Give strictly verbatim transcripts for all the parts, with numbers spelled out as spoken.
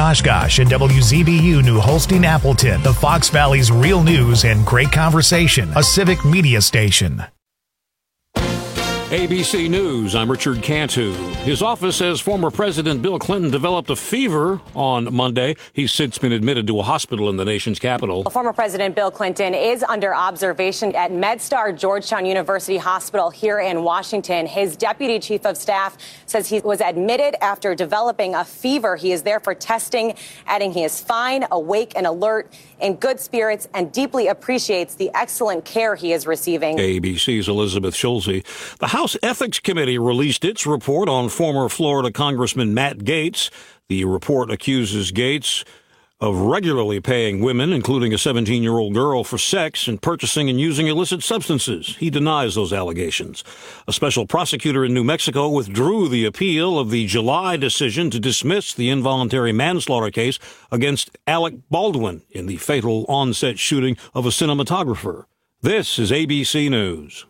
Oshkosh and W Z B U New Holstein Appleton, the Fox Valley's real news and great conversation, a civic media station. A B C News, I'm Richard Cantu. His office says former President Bill Clinton developed a fever on Monday. He's since been admitted to a hospital in the nation's capital. Former President Bill Clinton is under observation at MedStar Georgetown University Hospital here in Washington. His deputy chief of staff says he was admitted after developing a fever. He is there for testing, adding he is fine, awake and alert, in good spirits, and deeply appreciates the excellent care he is receiving. A B C's Elizabeth Schulze. The House Ethics Committee released its report on former Florida Congressman Matt Gaetz. The report accuses Gaetz of regularly paying women, including a seventeen-year-old girl, for sex and purchasing and using illicit substances. He denies those allegations. A special prosecutor in New Mexico withdrew the appeal of the July decision to dismiss the involuntary manslaughter case against Alec Baldwin in the fatal on-set shooting of a cinematographer. This is A B C News.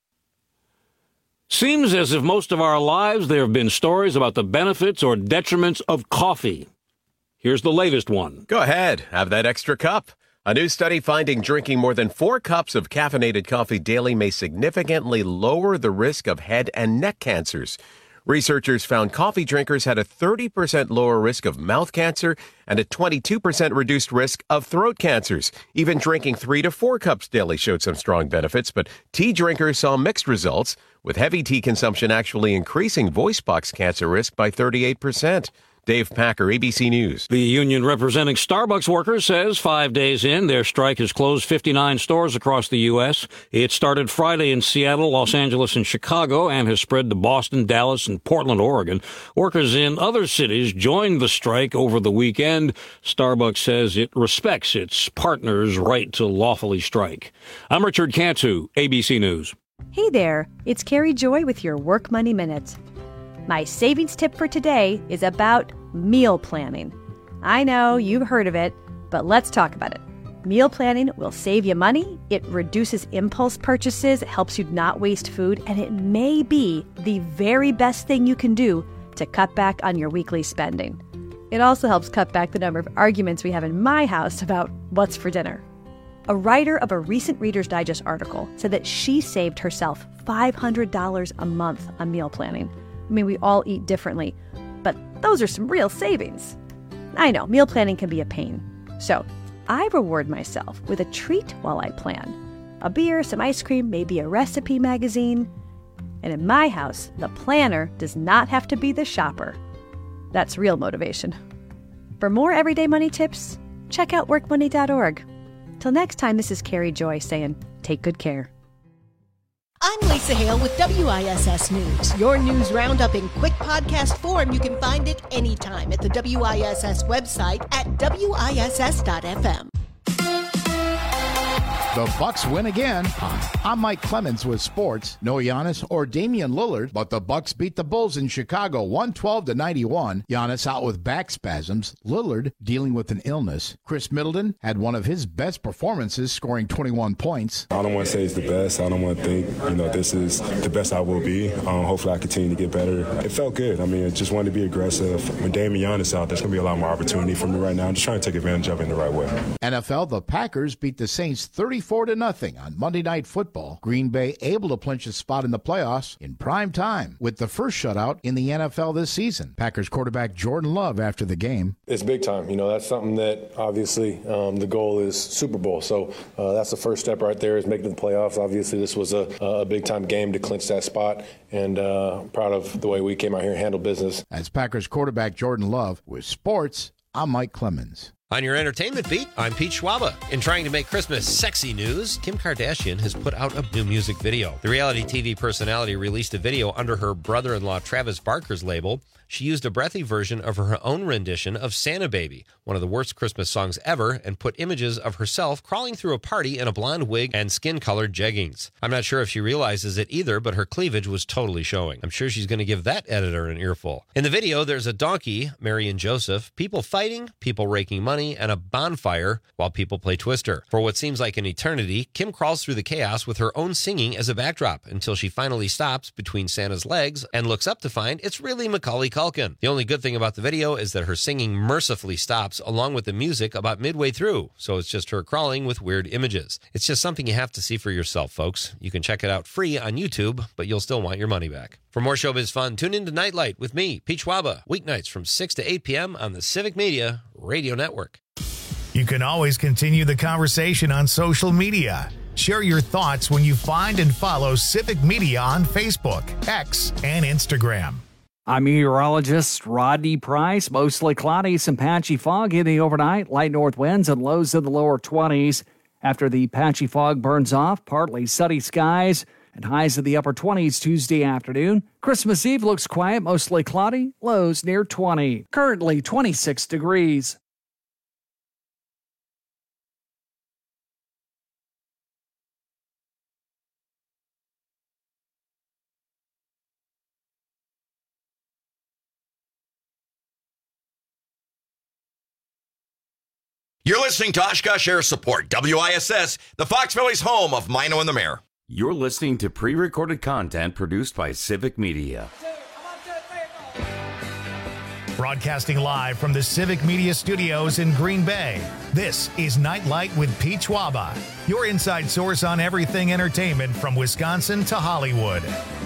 Seems as if most of our lives there have been stories about the benefits or detriments of coffee. Here's the latest one. Go ahead. Have that extra cup. A new study finding drinking more than four cups of caffeinated coffee daily may significantly lower the risk of head and neck cancers. Researchers found coffee drinkers had a thirty percent lower risk of mouth cancer and a twenty-two percent reduced risk of throat cancers. Even drinking three to four cups daily showed some strong benefits, but tea drinkers saw mixed results, with heavy tea consumption actually increasing voice box cancer risk by thirty-eight percent. Dave Packer, A B C News. The union representing Starbucks workers says five days in, their strike has closed fifty-nine stores across the U S. It started Friday in Seattle, Los Angeles, and Chicago, and has spread to Boston, Dallas, and Portland, Oregon. Workers in other cities joined the strike over the weekend. Starbucks says it respects its partners' right to lawfully strike. I'm Richard Cantu, A B C News. Hey there, it's Carrie Joy with your Work Money Minute. My savings tip for today is about meal planning. I know you've heard of it, but let's talk about it. Meal planning will save you money, it reduces impulse purchases, it helps you not waste food, and it may be the very best thing you can do to cut back on your weekly spending. It also helps cut back the number of arguments we have in my house about what's for dinner. A writer of a recent Reader's Digest article said that she saved herself five hundred dollars a month on meal planning. I mean, we all eat differently, but those are some real savings. I know, meal planning can be a pain. So I reward myself with a treat while I plan. A beer, some ice cream, maybe a recipe magazine. And in my house, the planner does not have to be the shopper. That's real motivation. For more everyday money tips, check out work money dot org. Till next time, this is Carrie Joy saying, take good care. I'm Lisa Hale with W I S S News. Your news roundup in quick podcast form. You can find it anytime at the W I S S website at W I S S dot F M. The Bucks win again. I'm Mike Clemens with sports. No Giannis or Damian Lillard, but the Bucks beat the Bulls in Chicago one twelve to ninety-one. Giannis out with back spasms. Lillard dealing with an illness. Chris Middleton had one of his best performances, scoring twenty-one points. I don't want to say it's the best. I don't want to think, you know, this is the best I will be. Um, hopefully I continue to get better. It felt good. I mean, I just wanted to be aggressive. When Damian Giannis out, there's going to be a lot more opportunity for me right now. I'm just trying to take advantage of it in the right way. N F L, the Packers beat the Saints thirty-four to nothing on Monday Night Football. Green Bay able to clinch a spot in the playoffs in prime time with the first shutout in the N F L this season. Packers quarterback Jordan Love after the game. It's big time. You know, that's something that obviously um, the goal is Super Bowl. So uh, that's the first step right there is making the playoffs. Obviously, this was a, a big time game to clinch that spot, and uh, proud of the way we came out here and handled business. As Packers quarterback Jordan Love with sports, I'm Mike Clemens. On your entertainment beat, I'm Pete Schwaba. In trying to make Christmas sexy news, Kim Kardashian has put out a new music video. The reality T V personality released a video under her brother-in-law Travis Barker's label. She used a breathy version of her own rendition of Santa Baby, one of the worst Christmas songs ever, and put images of herself crawling through a party in a blonde wig and skin-colored jeggings. I'm not sure if she realizes it either, but her cleavage was totally showing. I'm sure she's going to give that editor an earful. In the video, there's a donkey, Mary and Joseph, people fighting, people raking money, bunny, and a bonfire while people play Twister. For what seems like an eternity, Kim crawls through the chaos with her own singing as a backdrop until she finally stops between Santa's legs and looks up to find it's really Macaulay Culkin. The only good thing about the video is that her singing mercifully stops along with the music about midway through, so it's just her crawling with weird images. It's just something you have to see for yourself, folks. You can check it out free on YouTube, but you'll still want your money back. For more showbiz fun, tune in to Nightlight with me, Pete Schwaba, weeknights from six to eight p.m. on the Civic Media Radio Network. You can always continue the conversation on social media. Share your thoughts when you find and follow Civic Media on Facebook, X, and Instagram. I'm meteorologist Rodney Price. Mostly cloudy, some patchy fog in the overnight, light north winds and lows in the lower twenties. After the patchy fog burns off, partly sunny skies and highs in the upper twenties Tuesday afternoon. Christmas Eve looks quiet, mostly cloudy, lows near twenty. Currently twenty-six degrees. You're listening to Oshkosh Air Support, W I S S, the Fox Valley's home of Mino and the Mayor. You're listening to pre-recorded content produced by Civic Media. Broadcasting live from the Civic Media Studios in Green Bay, this is Nightlight with Pete Schwaba, your inside source on everything entertainment from Wisconsin to Hollywood.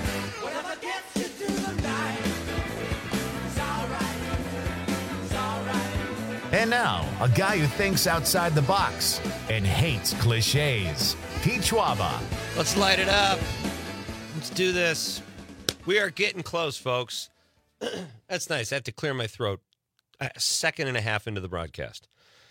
And now, a guy who thinks outside the box and hates cliches, Pete Schwaba. Let's light it up. Let's do this. We are getting close, folks. That's nice. I have to clear my throat a second and a half into the broadcast.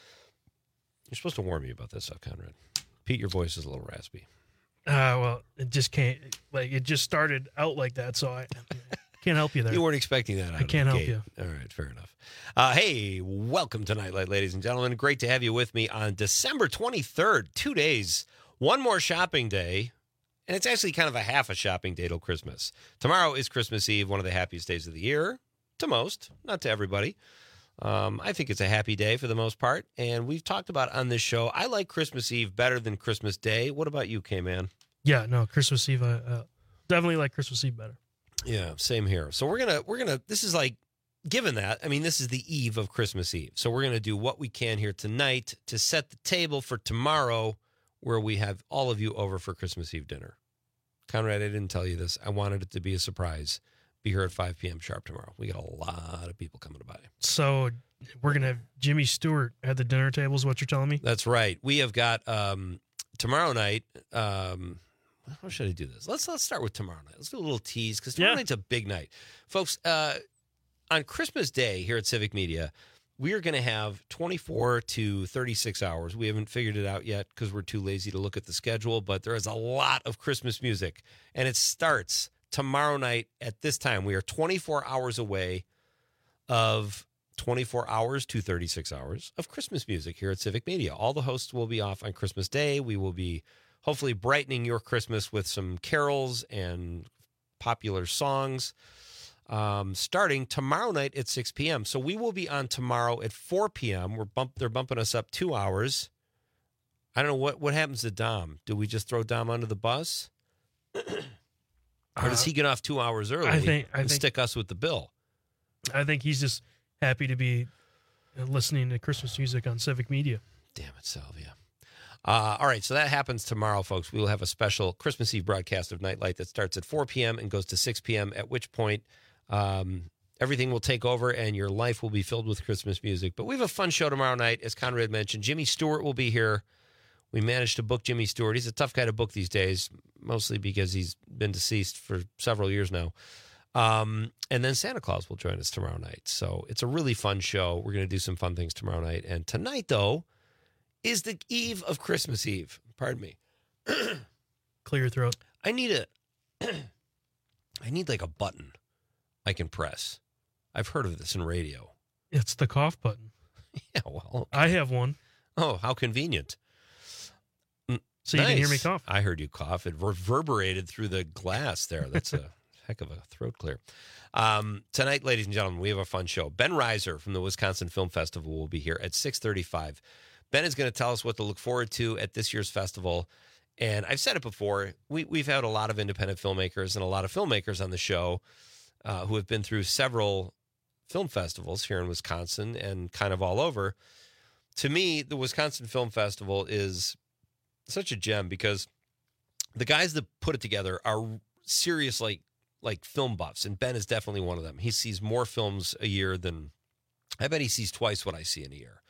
You're supposed to warn me about this, though, Conrad. Pete, your voice is a little raspy. Uh, well, it just can't, like, it just started out like that, so I can't help you there. You weren't expecting that. Out I can't of the help gate. you. All right, fair enough. Uh, hey, welcome to Nightlight, ladies and gentlemen. Great to have you with me on December twenty-third. Two days, one more shopping day, and it's actually kind of a half a shopping day till Christmas. Tomorrow is Christmas Eve, one of the happiest days of the year, to most, not to everybody. Um, I think it's a happy day for the most part, and we've talked about on this show, I like Christmas Eve better than Christmas Day. What about you, K-Man? Yeah, no, Christmas Eve, uh, uh, definitely like Christmas Eve better. Yeah, same here. So we're gonna we're gonna. This is like, given that, I mean, this is the eve of Christmas Eve. So we're gonna do what we can here tonight to set the table for tomorrow, where we have all of you over for Christmas Eve dinner. Conrad, I didn't tell you this. I wanted it to be a surprise. Be here at five p.m. sharp tomorrow. We got a lot of people coming by. So we're gonna have Jimmy Stewart at the dinner table. Is what you're telling me? That's right. We have got um, tomorrow night. Um, How should I do this? Let's let's start with tomorrow night. Let's do a little tease because tomorrow yeah. night's a big night. Folks, uh, on Christmas Day here at Civic Media, we are going to have twenty-four to thirty-six hours. We haven't figured it out yet because we're too lazy to look at the schedule, but there is a lot of Christmas music, and it starts tomorrow night at this time. We are twenty-four hours away of twenty-four hours to thirty-six hours of Christmas music here at Civic Media. All the hosts will be off on Christmas Day. We will be hopefully brightening your Christmas with some carols and popular songs um, starting tomorrow night at six p.m. So we will be on tomorrow at four p.m. We're bump, they're bumping us up two hours. I don't know, what, what happens to Dom? Do we just throw Dom under the bus? Or does he get off two hours early I think, I and think, stick us with the bill? I think he's just happy to be listening to Christmas music on Civic Media. Damn it, Salvia. Uh, all right, so that happens tomorrow, folks. We will have a special Christmas Eve broadcast of Nightlight that starts at four p.m. and goes to six p.m., at which point um, everything will take over and your life will be filled with Christmas music. But we have a fun show tomorrow night, as Conrad mentioned. Jimmy Stewart will be here. We managed to book Jimmy Stewart. He's a tough guy to book these days, mostly because he's been deceased for several years now. Um, and then Santa Claus will join us tomorrow night. So it's a really fun show. We're going to do some fun things tomorrow night. And tonight, though, is the eve of Christmas Eve. Pardon me. Clear your throat. I need a, I need like a button I can press. I've heard of this in radio. It's the cough button. Yeah, well. Okay. I have one. Oh, how convenient. So Nice. You can hear me cough. I heard you cough. It reverberated through the glass there. That's a heck of a throat clear. Um, tonight, ladies and gentlemen, we have a fun show. Ben Reiser from the Wisconsin Film Festival will be here at six thirty-five. Ben is going to tell us what to look forward to at this year's festival. And I've said it before, we, we've had a lot of independent filmmakers and a lot of filmmakers on the show uh, who have been through several film festivals here in Wisconsin and kind of all over. To me, the Wisconsin Film Festival is such a gem because the guys that put it together are serious, like, like film buffs. And Ben is definitely one of them. He sees more films a year than, I bet he sees twice what I see in a year.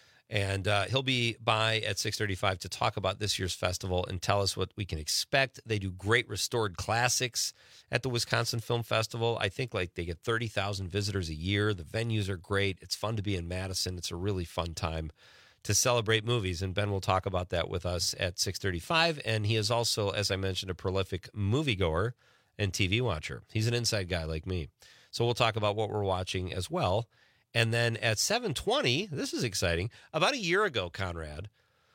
And uh, he'll be by at six thirty-five to talk about this year's festival and tell us what we can expect. They do great restored classics at the Wisconsin Film Festival. I think like they get thirty thousand visitors a year. The venues are great. It's fun to be in Madison. It's a really fun time to celebrate movies. And Ben will talk about that with us at six thirty-five. And he is also, as I mentioned, a prolific moviegoer and T V watcher. He's an inside guy like me. So we'll talk about what we're watching as well. And then at seven twenty, this is exciting. About a year ago, Conrad,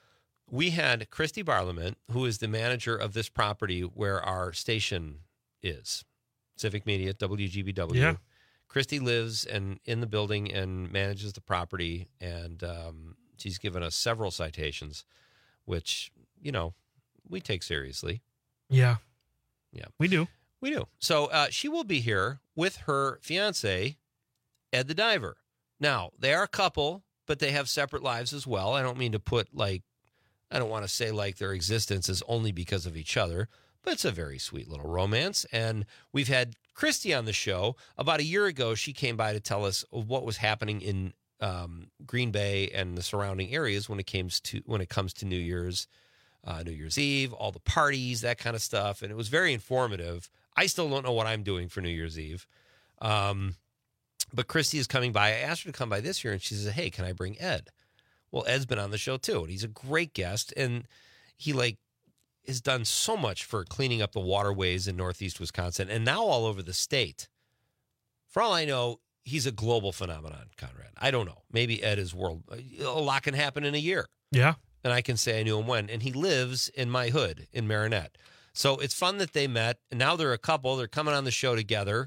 we had Christy Barlament, who is the manager of this property where our station is, Civic Media, W G B W. Yeah. Christy lives and in the building and manages the property, and um, she's given us several citations, which, you know, we take seriously. Yeah. Yeah. We do. We do. So uh, she will be here with her fiance, Ed the Diver. Now, they are a couple, but they have separate lives as well. I don't mean to put, like, I don't want to say, like, their existence is only because of each other, but it's a very sweet little romance. And we've had Christy on the show. About a year ago, she came by to tell us what was happening in um, Green Bay and the surrounding areas when it comes to when it comes to New Year's, uh, New Year's Eve, all the parties, that kind of stuff. And it was very informative. I still don't know what I'm doing for New Year's Eve. Um But Christy is coming by. I asked her to come by this year, and she says, hey, can I bring Ed? Well, Ed's been on the show, too, and he's a great guest, and he, like, has done so much for cleaning up the waterways in northeast Wisconsin and now all over the state. For all I know, he's a global phenomenon, Conrad. I don't know. Maybe Ed is world. A lot can happen in a year. Yeah. And I can say I knew him when. And he lives in my hood in Marinette. So it's fun that they met, and now they're a couple. They're coming on the show together.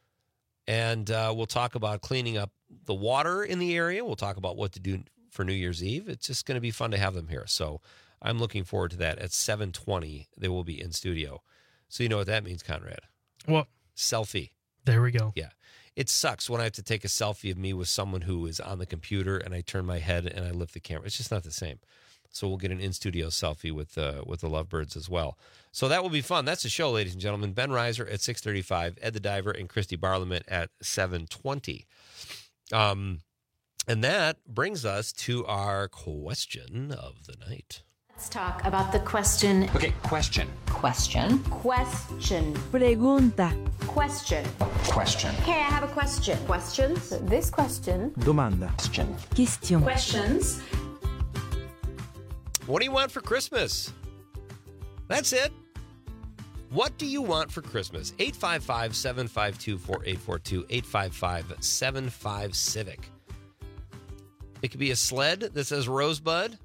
And uh, we'll talk about cleaning up the water in the area. We'll talk about what to do for New Year's Eve. It's just going to be fun to have them here. So I'm looking forward to that. At seven twenty, they will be in studio. So you know what that means, Conrad? What? Selfie. There we go. Yeah. It sucks when I have to take a selfie of me with someone who is on the computer and I turn my head and I lift the camera. It's just not the same. So we'll get an in-studio selfie with uh, with the Lovebirds as well. So that will be fun. That's the show, ladies and gentlemen. Ben Reiser at six thirty-five, Ed the Diver and Christy Barlament at seven twenty. Um, and that brings us to our question of the night. Let's talk about the question. Okay, question. Question. Question. Pregunta. Question. Question. Okay, I have a question. Questions? This question. Domanda. Question. Question. Questions. What do you want for Christmas? That's it. What do you want for Christmas? eight five five, seven five two, four eight four two, eight five five, seven five, Civic. It could be a sled that says Rosebud,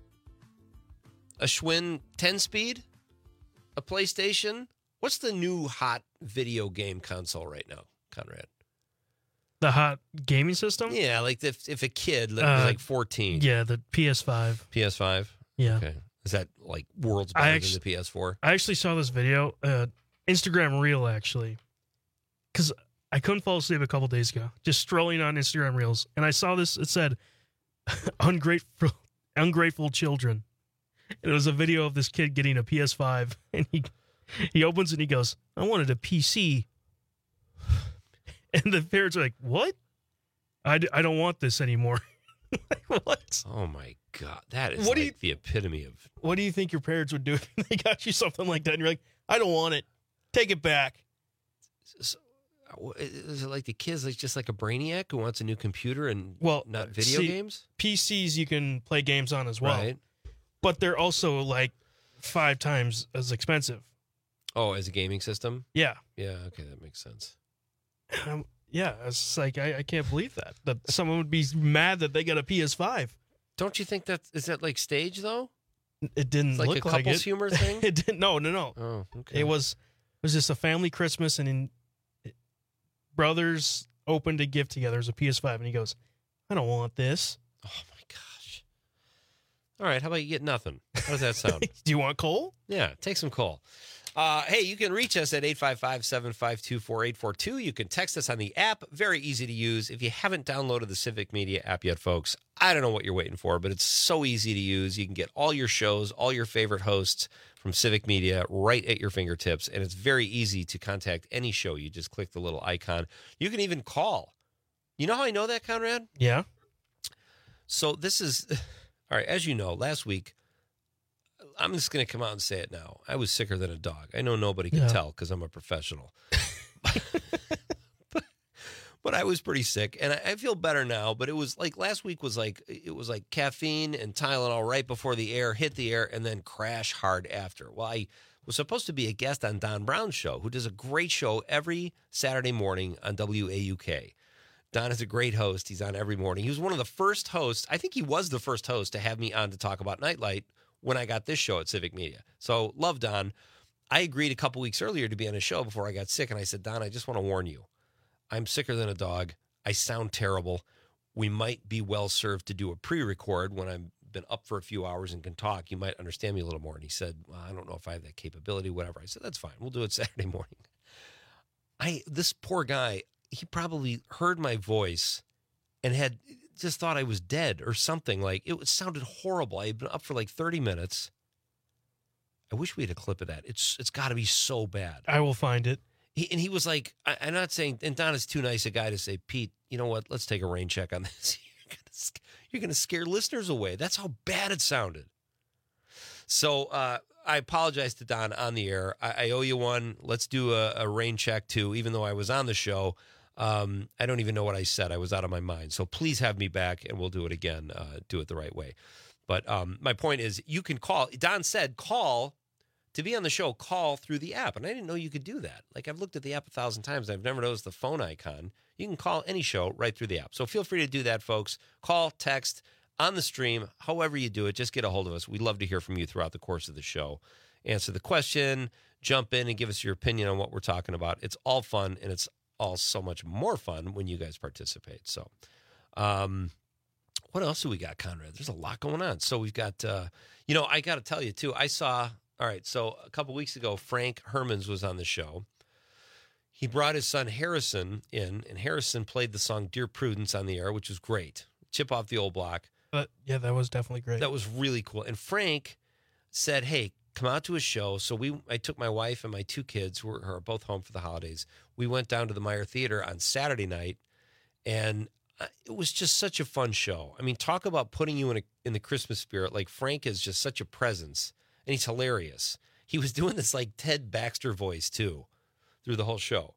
a Schwinn ten-speed, a PlayStation. What's the new hot video game console right now, Conrad? The hot gaming system? Yeah, like if, if a kid that Uh, was like fourteen. Yeah, the P S five. P S five? Yeah. Okay. Is that like worlds better I than actually, the P S four? I actually saw this video, uh, Instagram Reel, actually, because I couldn't fall asleep a couple days ago, just strolling on Instagram Reels, and I saw this. It said, ungrateful, ungrateful children. And it was a video of this kid getting a P S five, and he he opens and he goes, I wanted a P C. And the parents are like, what? I, d- I don't want this anymore. Like, what? Oh, my God. That is What like do you- the epitome of... What do you think your parents would do if they got you something like that? And you're like, I don't want it. Take it back. So, is it like the kid's like just like a brainiac who wants a new computer and Well, not video see, games? P Cs you can play games on as well. Right. But they're also like five times as expensive. Oh, as a gaming system? Yeah. Yeah, okay, that makes sense. Um, yeah, it's like, I, I can't believe that. That someone would be mad that they got a P S five. Don't you think that, is that like stage though? It didn't It's like look a like couples it. humor thing? It didn't. No, no, no. Oh, okay. It was, it was just a family Christmas, and in, brothers opened a gift together. It was a P S five, and he goes, I don't want this. Oh, my gosh. All right, how about you get nothing? How does that sound? Do you want coal? Yeah, take some coal. Uh, hey, you can reach us at eight five five, seven five two, four eight four two. You can text us on the app. Very easy to use. If you haven't downloaded the Civic Media app yet, folks, I don't know what you're waiting for, but it's so easy to use. You can get all your shows, all your favorite hosts from Civic Media right at your fingertips, and it's very easy to contact any show. You just click the little icon. You can even call. You know how I know that, Conrad? Yeah. So this is, all right, as you know, last week, I'm just going to come out and say it now. I was sicker than a dog. I know nobody can Yeah. tell because I'm a professional. but, but I was pretty sick, and I, I feel better now. But it was like last week was like it was like caffeine and Tylenol right before the air hit the air, and then crash hard after. Well, I was supposed to be a guest on Don Brown's show, who does a great show every Saturday morning on W A U K. Don is a great host. He's on every morning. He was one of the first hosts. I think he was the first host to have me on to talk about Nightlight when I got this show at Civic Media. So love Don. I agreed a couple weeks earlier to be on his show before I got sick, and I said, Don, I just want to warn you. I'm sicker than a dog. I sound terrible. We might be well served to do a pre-record when I've been up for a few hours and can talk. You might understand me a little more. And he said, well, I don't know if I have that capability, whatever. I said, that's fine. We'll do it Saturday morning. I This poor guy, he probably heard my voice and had just thought I was dead or something. Like, it sounded horrible. I had been up for like thirty minutes. I wish we had a clip of that. It's It's got to be so bad. I will find it. He, and he was like, I, I'm not saying, and Don is too nice a guy to say, Pete, you know what? Let's take a rain check on this. You're going to scare listeners away. That's how bad it sounded. So uh, I apologize to Don on the air. I, I owe you one. Let's do a, a rain check too, even though I was on the show. Um, I don't even know what I said. I was out of my mind. So please have me back, and we'll do it again. Uh, do it the right way. But um, my point is, you can call. Don said, call to be on the show. Call through the app, and I didn't know you could do that. Like, I've looked at the app a thousand times. I've never noticed the phone icon. You can call any show right through the app. So feel free to do that, folks. Call, text, on the stream, however you do it. Just get a hold of us. We'd love to hear from you throughout the course of the show. Answer the question, jump in, and give us your opinion on what we're talking about. It's all fun, and it's all so much more fun when you guys participate. So um, what else do we got, Conrad? There's a lot going on. So we've got, uh, you know, I got to tell you, too, I saw, all right, so a couple weeks ago, Frank Hermans was on the show. He brought his son Harrison in, and Harrison played the song Dear Prudence on the air, which was great. Chip off the old block. But yeah, that was definitely great. That was really cool. And Frank said, hey, come out to a show. So we, I took my wife and my two kids, who are both home for the holidays. We went down to the Meyer Theater on Saturday night, and it was just such a fun show. I mean, talk about putting you in a, in the Christmas spirit. Like, Frank is just such a presence, and he's hilarious. He was doing this like Ted Baxter voice too through the whole show.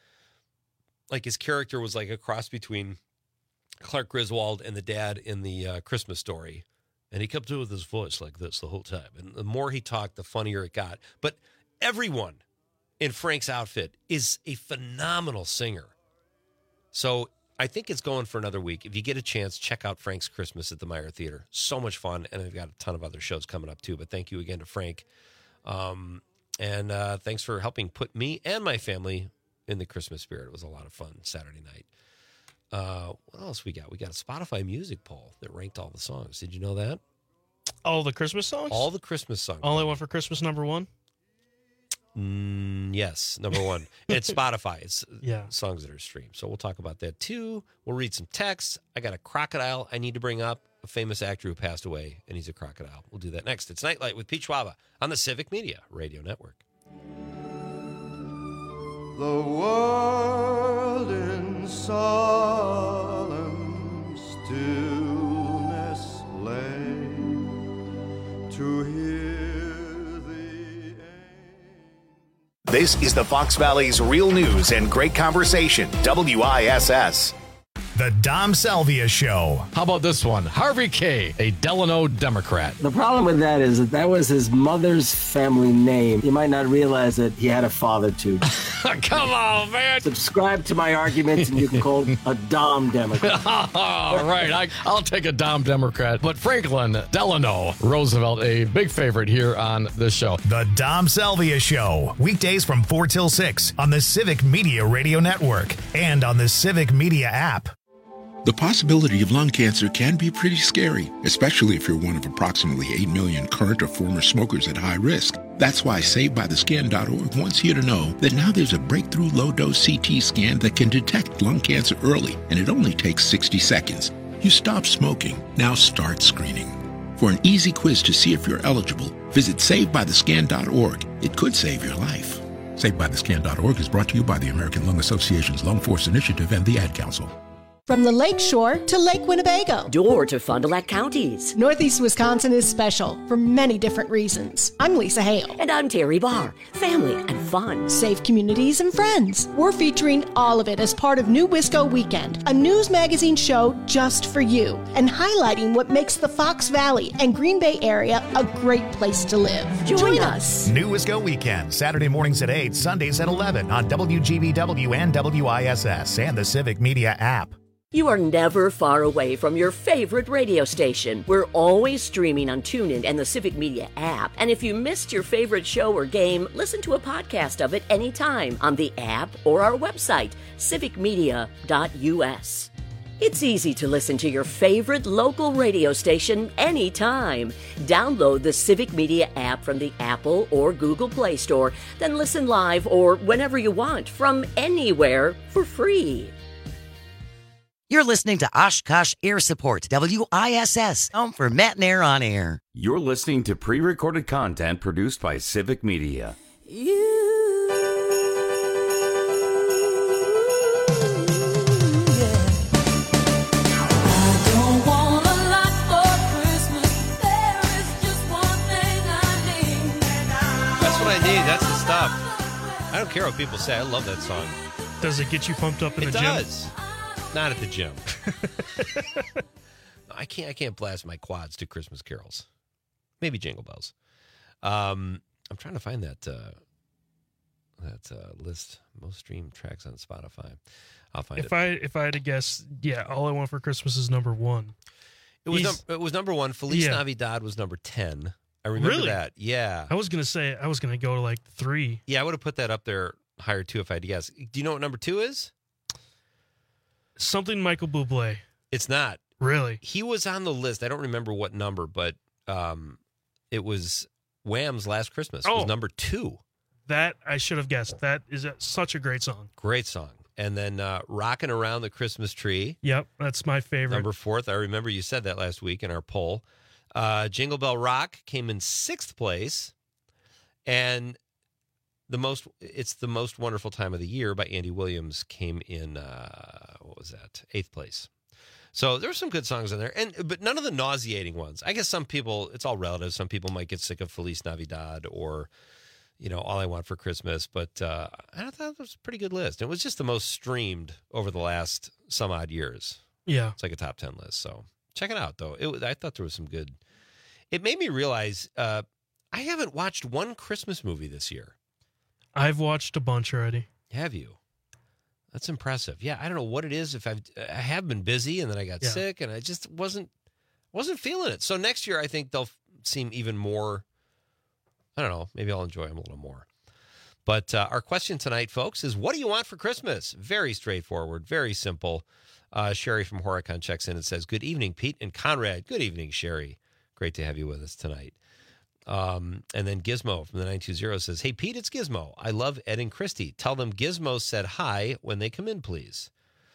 Like, his character was like a cross between Clark Griswold and the dad in the uh, Christmas Story. And he kept doing with his voice like this the whole time. And the more he talked, the funnier it got. But everyone in Frank's outfit is a phenomenal singer. So I think it's going for another week. If you get a chance, check out Frank's Christmas at the Meyer Theater. So much fun. And I've got a ton of other shows coming up too. But thank you again to Frank. Um, and uh, thanks for helping put me and my family in the Christmas spirit. It was a lot of fun Saturday night. Uh, what else we got? We got a Spotify music poll that ranked all the songs. Did you know that? All the Christmas songs? All the Christmas songs. Only one for Christmas number one? Mm, yes, number one. And it's Spotify. It's yeah. songs that are streamed. So we'll talk about that too. We'll read some texts. I got a crocodile I need to bring up, a famous actor who passed away, and he's a crocodile. We'll do that next. It's Nightlight with Pete Schwaba on the Civic Media Radio Network. The world in solemn stillness lay to hear the This is the Fox Valley's real news and great conversation, W I S S. The Dom Salvia Show. How about this one? Harvey K., a Delano Democrat. The problem with that is that that was his mother's family name. You might not realize that he had a father, too. Come on, man. Subscribe to my arguments and you can call him a Dom Democrat. All right, I, I'll take a Dom Democrat. But Franklin Delano Roosevelt, a big favorite here on this show. The Dom Salvia Show. Weekdays from four till six on the Civic Media Radio Network and on the Civic Media app. The possibility of lung cancer can be pretty scary, especially if you're one of approximately eight million current or former smokers at high risk. That's why Saved By The Scan dot org wants you to know that now there's a breakthrough low-dose C T scan that can detect lung cancer early, and it only takes sixty seconds. You stop smoking, now start screening. For an easy quiz to see if you're eligible, visit Saved By The Scan dot org. It could save your life. Saved By The Scan dot org is brought to you by the American Lung Association's Lung Force Initiative and the Ad Council. From the Lake Shore to Lake Winnebago. Door to Fond du Lac counties. Northeast Wisconsin is special for many different reasons. I'm Lisa Hale. And I'm Terry Barr. Family and fun. Safe communities and friends. We're featuring all of it as part of New Wisco Weekend, a news magazine show just for you, and highlighting what makes the Fox Valley and Green Bay area a great place to live. Join, Join us. us. New Wisco Weekend, Saturday mornings at eight, Sundays at eleven on W G B W and W I S S and the Civic Media app. You are never far away from your favorite radio station. We're always streaming on TuneIn and the Civic Media app. And if you missed your favorite show or game, listen to a podcast of it anytime on the app or our website, civic media dot U S. It's easy to listen to your favorite local radio station anytime. Download the Civic Media app from the Apple or Google Play Store, then listen live or whenever you want from anywhere for free. You're listening to Oshkosh Air Support, W I S S, home for Matt and Air on Air. You're listening to pre-recorded content produced by Civic Media. That's what I need. That's the stuff. I don't care what people say. I love that song. Does it get you pumped up in It the gym? does. Not at the gym. I can't. I can't blast my quads to Christmas carols. Maybe Jingle Bells. Um, I'm trying to find that uh, that uh, list. Most streamed tracks on Spotify. I'll find If it. I if I had to guess, yeah, All I Want for Christmas is number one. It was He's- num- it was number one. Feliz Yeah. Navidad was number ten. I remember Really? that. Yeah. I was gonna say I was gonna go to like three. Yeah, I would have put that up there higher too if I had to guess. Do you know what number two is? Something Michael Bublé. It's not. Really? He was on the list. I don't remember what number, but um, it was Wham's Last Christmas. It Oh. was number two. That I should have guessed. That is a, such a great song. Great song. And then uh, Rockin' Around the Christmas Tree. Yep, that's my favorite. Number fourth. I remember you said that last week in our poll. Uh, Jingle Bell Rock came in sixth place. And the most it's the most wonderful time of the year by Andy Williams came in uh, what was that? Eighth place. So there's some good songs in there, and but none of the nauseating ones. I guess some people, it's all relative. Some people might get sick of Feliz Navidad or, you know, All I Want for Christmas. But uh, I thought it was a pretty good list. It was just the most streamed over the last some odd years. Yeah, it's like a top ten list. So check it out, though. It was, I thought there was some good. It made me realize uh, I haven't watched one Christmas movie this year. I've watched a bunch already. Have you? That's impressive. Yeah, I don't know what it is. If I've I have been busy and then I got Yeah. sick and I just wasn't wasn't feeling it. So next year I think they'll seem even more. I don't know. Maybe I'll enjoy them a little more. But uh, our question tonight, folks, is what do you want for Christmas? Very straightforward, very simple. Uh, Sherry from Horicon checks in and says, "Good evening, Pete and Conrad." Good evening, Sherry. Great to have you with us tonight. Um, and then Gizmo from the nine two zero says, "Hey, Pete, it's Gizmo. I love Ed and Christy. Tell them Gizmo said hi when they come in, please."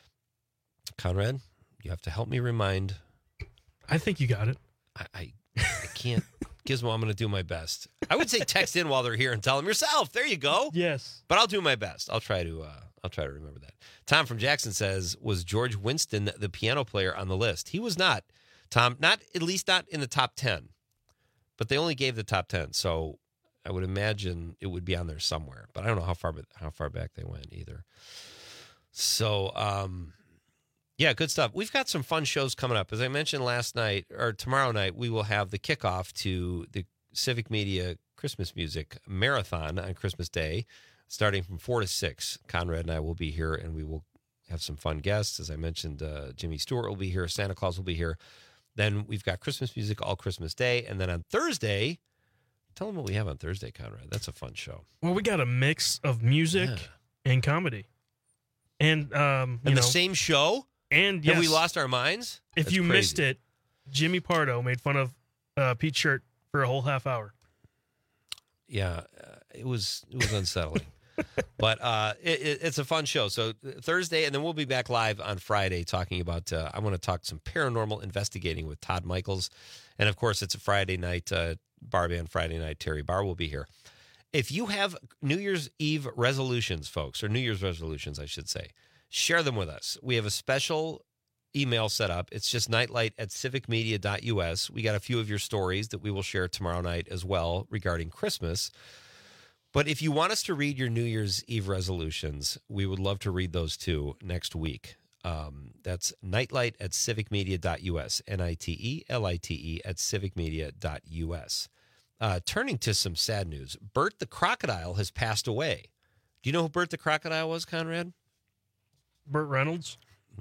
Conrad, you have to help me remind. I think you got it. I, I, I can't. Gizmo, I'm going to do my best. I would say text in while they're here and tell them yourself. There you go. Yes. But I'll do my best. I'll try to. Uh, I'll try to remember that. Tom from Jackson says, "Was George Winston the piano player on the list?" He was not. Tom, not at least not in the top ten. But they only gave the top ten, so I would imagine it would be on there somewhere. But I don't know how far how far back they went either. So, um, Yeah, good stuff. We've got some fun shows coming up. As I mentioned last night, or tomorrow night, we will have the kickoff to the Civic Media Christmas Music Marathon on Christmas Day, starting from four to six. Conrad and I will be here, and we will have some fun guests. As I mentioned, uh, Jimmy Stewart will be here. Santa Claus will be here. Then we've got Christmas music all Christmas Day. And then on Thursday, tell them what we have on Thursday, Conrad. That's a fun show. Well, we got a mix of music Yeah. and comedy. And, um, you And know, the same show? And Have yes, we lost our minds? If That's you crazy. missed it, Jimmy Pardo made fun of uh, Pete Shirt for a whole half hour. Yeah, uh, it was it was unsettling. But uh, it, it, it's a fun show. So Thursday, and then we'll be back live on Friday talking about, uh, I want to talk some paranormal investigating with Todd Michaels. And, of course, it's a Friday night, uh, Bar Band Friday night. Terry Barr will be here. If you have New Year's Eve resolutions, folks, or New Year's resolutions, I should say, share them with us. We have a special email set up. It's just nightlight at civic media dot u s. We got a few of your stories that we will share tomorrow night as well regarding Christmas. But if you want us to read your New Year's Eve resolutions, we would love to read those too next week. Um, that's nightlight at civic media dot u s, N I T E L I T E at civic media dot u s. Uh, turning to some sad news, Bert the Crocodile has passed away. Do you know who Bert the Crocodile was, Conrad? Burt Reynolds.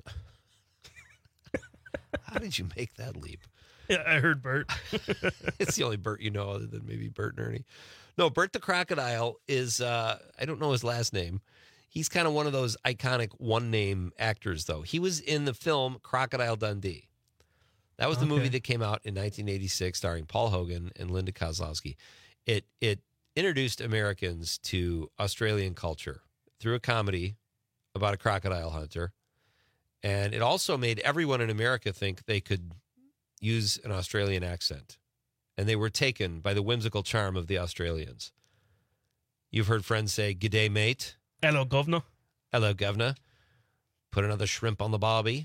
How did you make that leap? Yeah, I heard Bert. It's the only Bert you know other than maybe Bert and Ernie. No, Bert the Crocodile is, uh, I don't know his last name. He's kind of one of those iconic one-name actors, though. He was in the film Crocodile Dundee. That was the Okay. movie that came out in nineteen eighty-six starring Paul Hogan and Linda Kozlowski. It, it introduced Americans to Australian culture through a comedy about a crocodile hunter. And it also made everyone in America think they could use an Australian accent. And they were taken by the whimsical charm of the Australians. You've heard friends say, "G'day, mate." Hello, governor. Hello, governor. Put another shrimp on the barbie.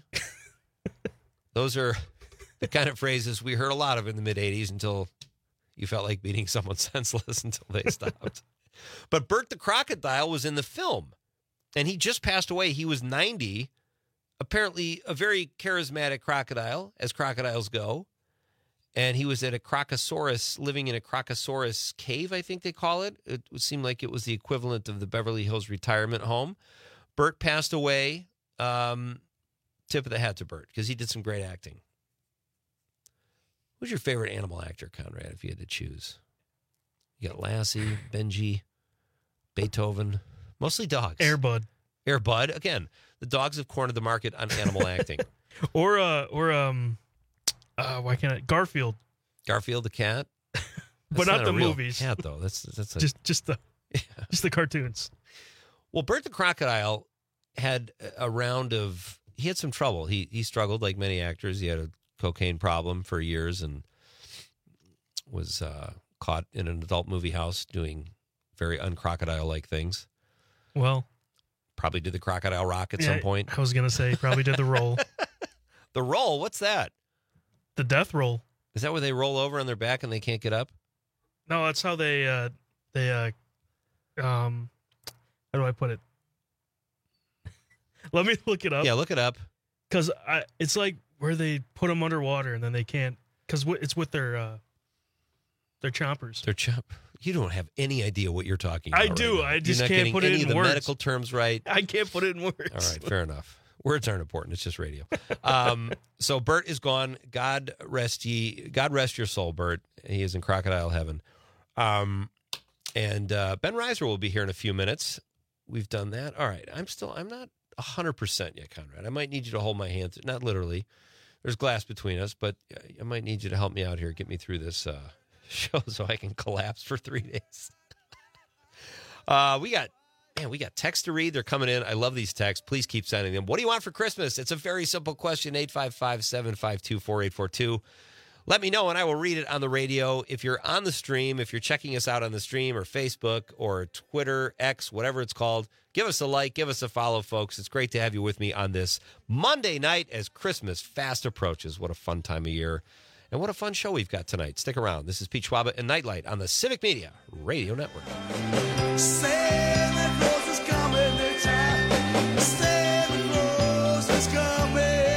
Those are the kind of phrases we heard a lot of in the mid-eighties until you felt like beating someone senseless until they stopped. But Bert the Crocodile was in the film. And he just passed away. He was ninety. Apparently a very charismatic crocodile, as crocodiles go. And he was at a Crocosaurus, living in a Crocosaurus cave, I think they call it. It would seem like it was the equivalent of the Beverly Hills retirement home. Bert passed away. Um, tip of the hat to Bert, because he did some great acting. Who's your favorite animal actor, Conrad, if you had to choose? You got Lassie, Benji, Beethoven, mostly dogs. Air Bud. Air Bud. Again, the dogs have cornered the market on animal acting. Or, uh, or um, uh, why can't I? Garfield. Garfield the cat. But That's not a the real movies. Cat though. That's that's a, Just, just the, just the cartoons. Well, Bert the Crocodile had a round of. He had some trouble. He he struggled like many actors. He had a cocaine problem for years and was uh, caught in an adult movie house doing very uncrocodile-like things. Well, probably did the crocodile rock at yeah, some point. I was gonna say probably did the roll. The roll. What's that? The death roll. Is that where they roll over on their back and they can't get up? No, that's how they uh they uh um how do I put it? Let me look it up. Yeah, look it up. Cuz I it's like where they put them underwater and then they can't cuz it's with their uh their chompers. Their chomp. You don't have any idea what you're talking about. I do. right now. I just You're not can't getting put it any in of the words. medical terms right. I can't put it in words. All right, fair enough. Words aren't important. It's just radio. Um, so Bert is gone. God rest ye. God rest your soul, Bert. He is in crocodile heaven. Um, and uh, Ben Reiser will be here in a few minutes. We've done that. All right. I'm still. I'm not a hundred percent yet, Conrad. I might need you to hold my hand. Th- not literally. There's glass between us, but I might need you to help me out here. Get me through this uh, show so I can collapse for three days. uh, we got. Man, we got texts to read. They're coming in. I love these texts. Please keep sending them. What do you want for Christmas? It's a very simple question. eight five five, seven five two, four eight four two. Let me know, and I will read it on the radio. If you're on the stream, if you're checking us out on the stream or Facebook or Twitter, X, whatever it's called, give us a like, give us a follow, folks. It's great to have you with me on this Monday night as Christmas fast approaches. What a fun time of year. And what a fun show we've got tonight. Stick around. This is Pete Schwaba and Nightlight on the Civic Media Radio Network. Santa Claus is coming to town. Santa Claus is coming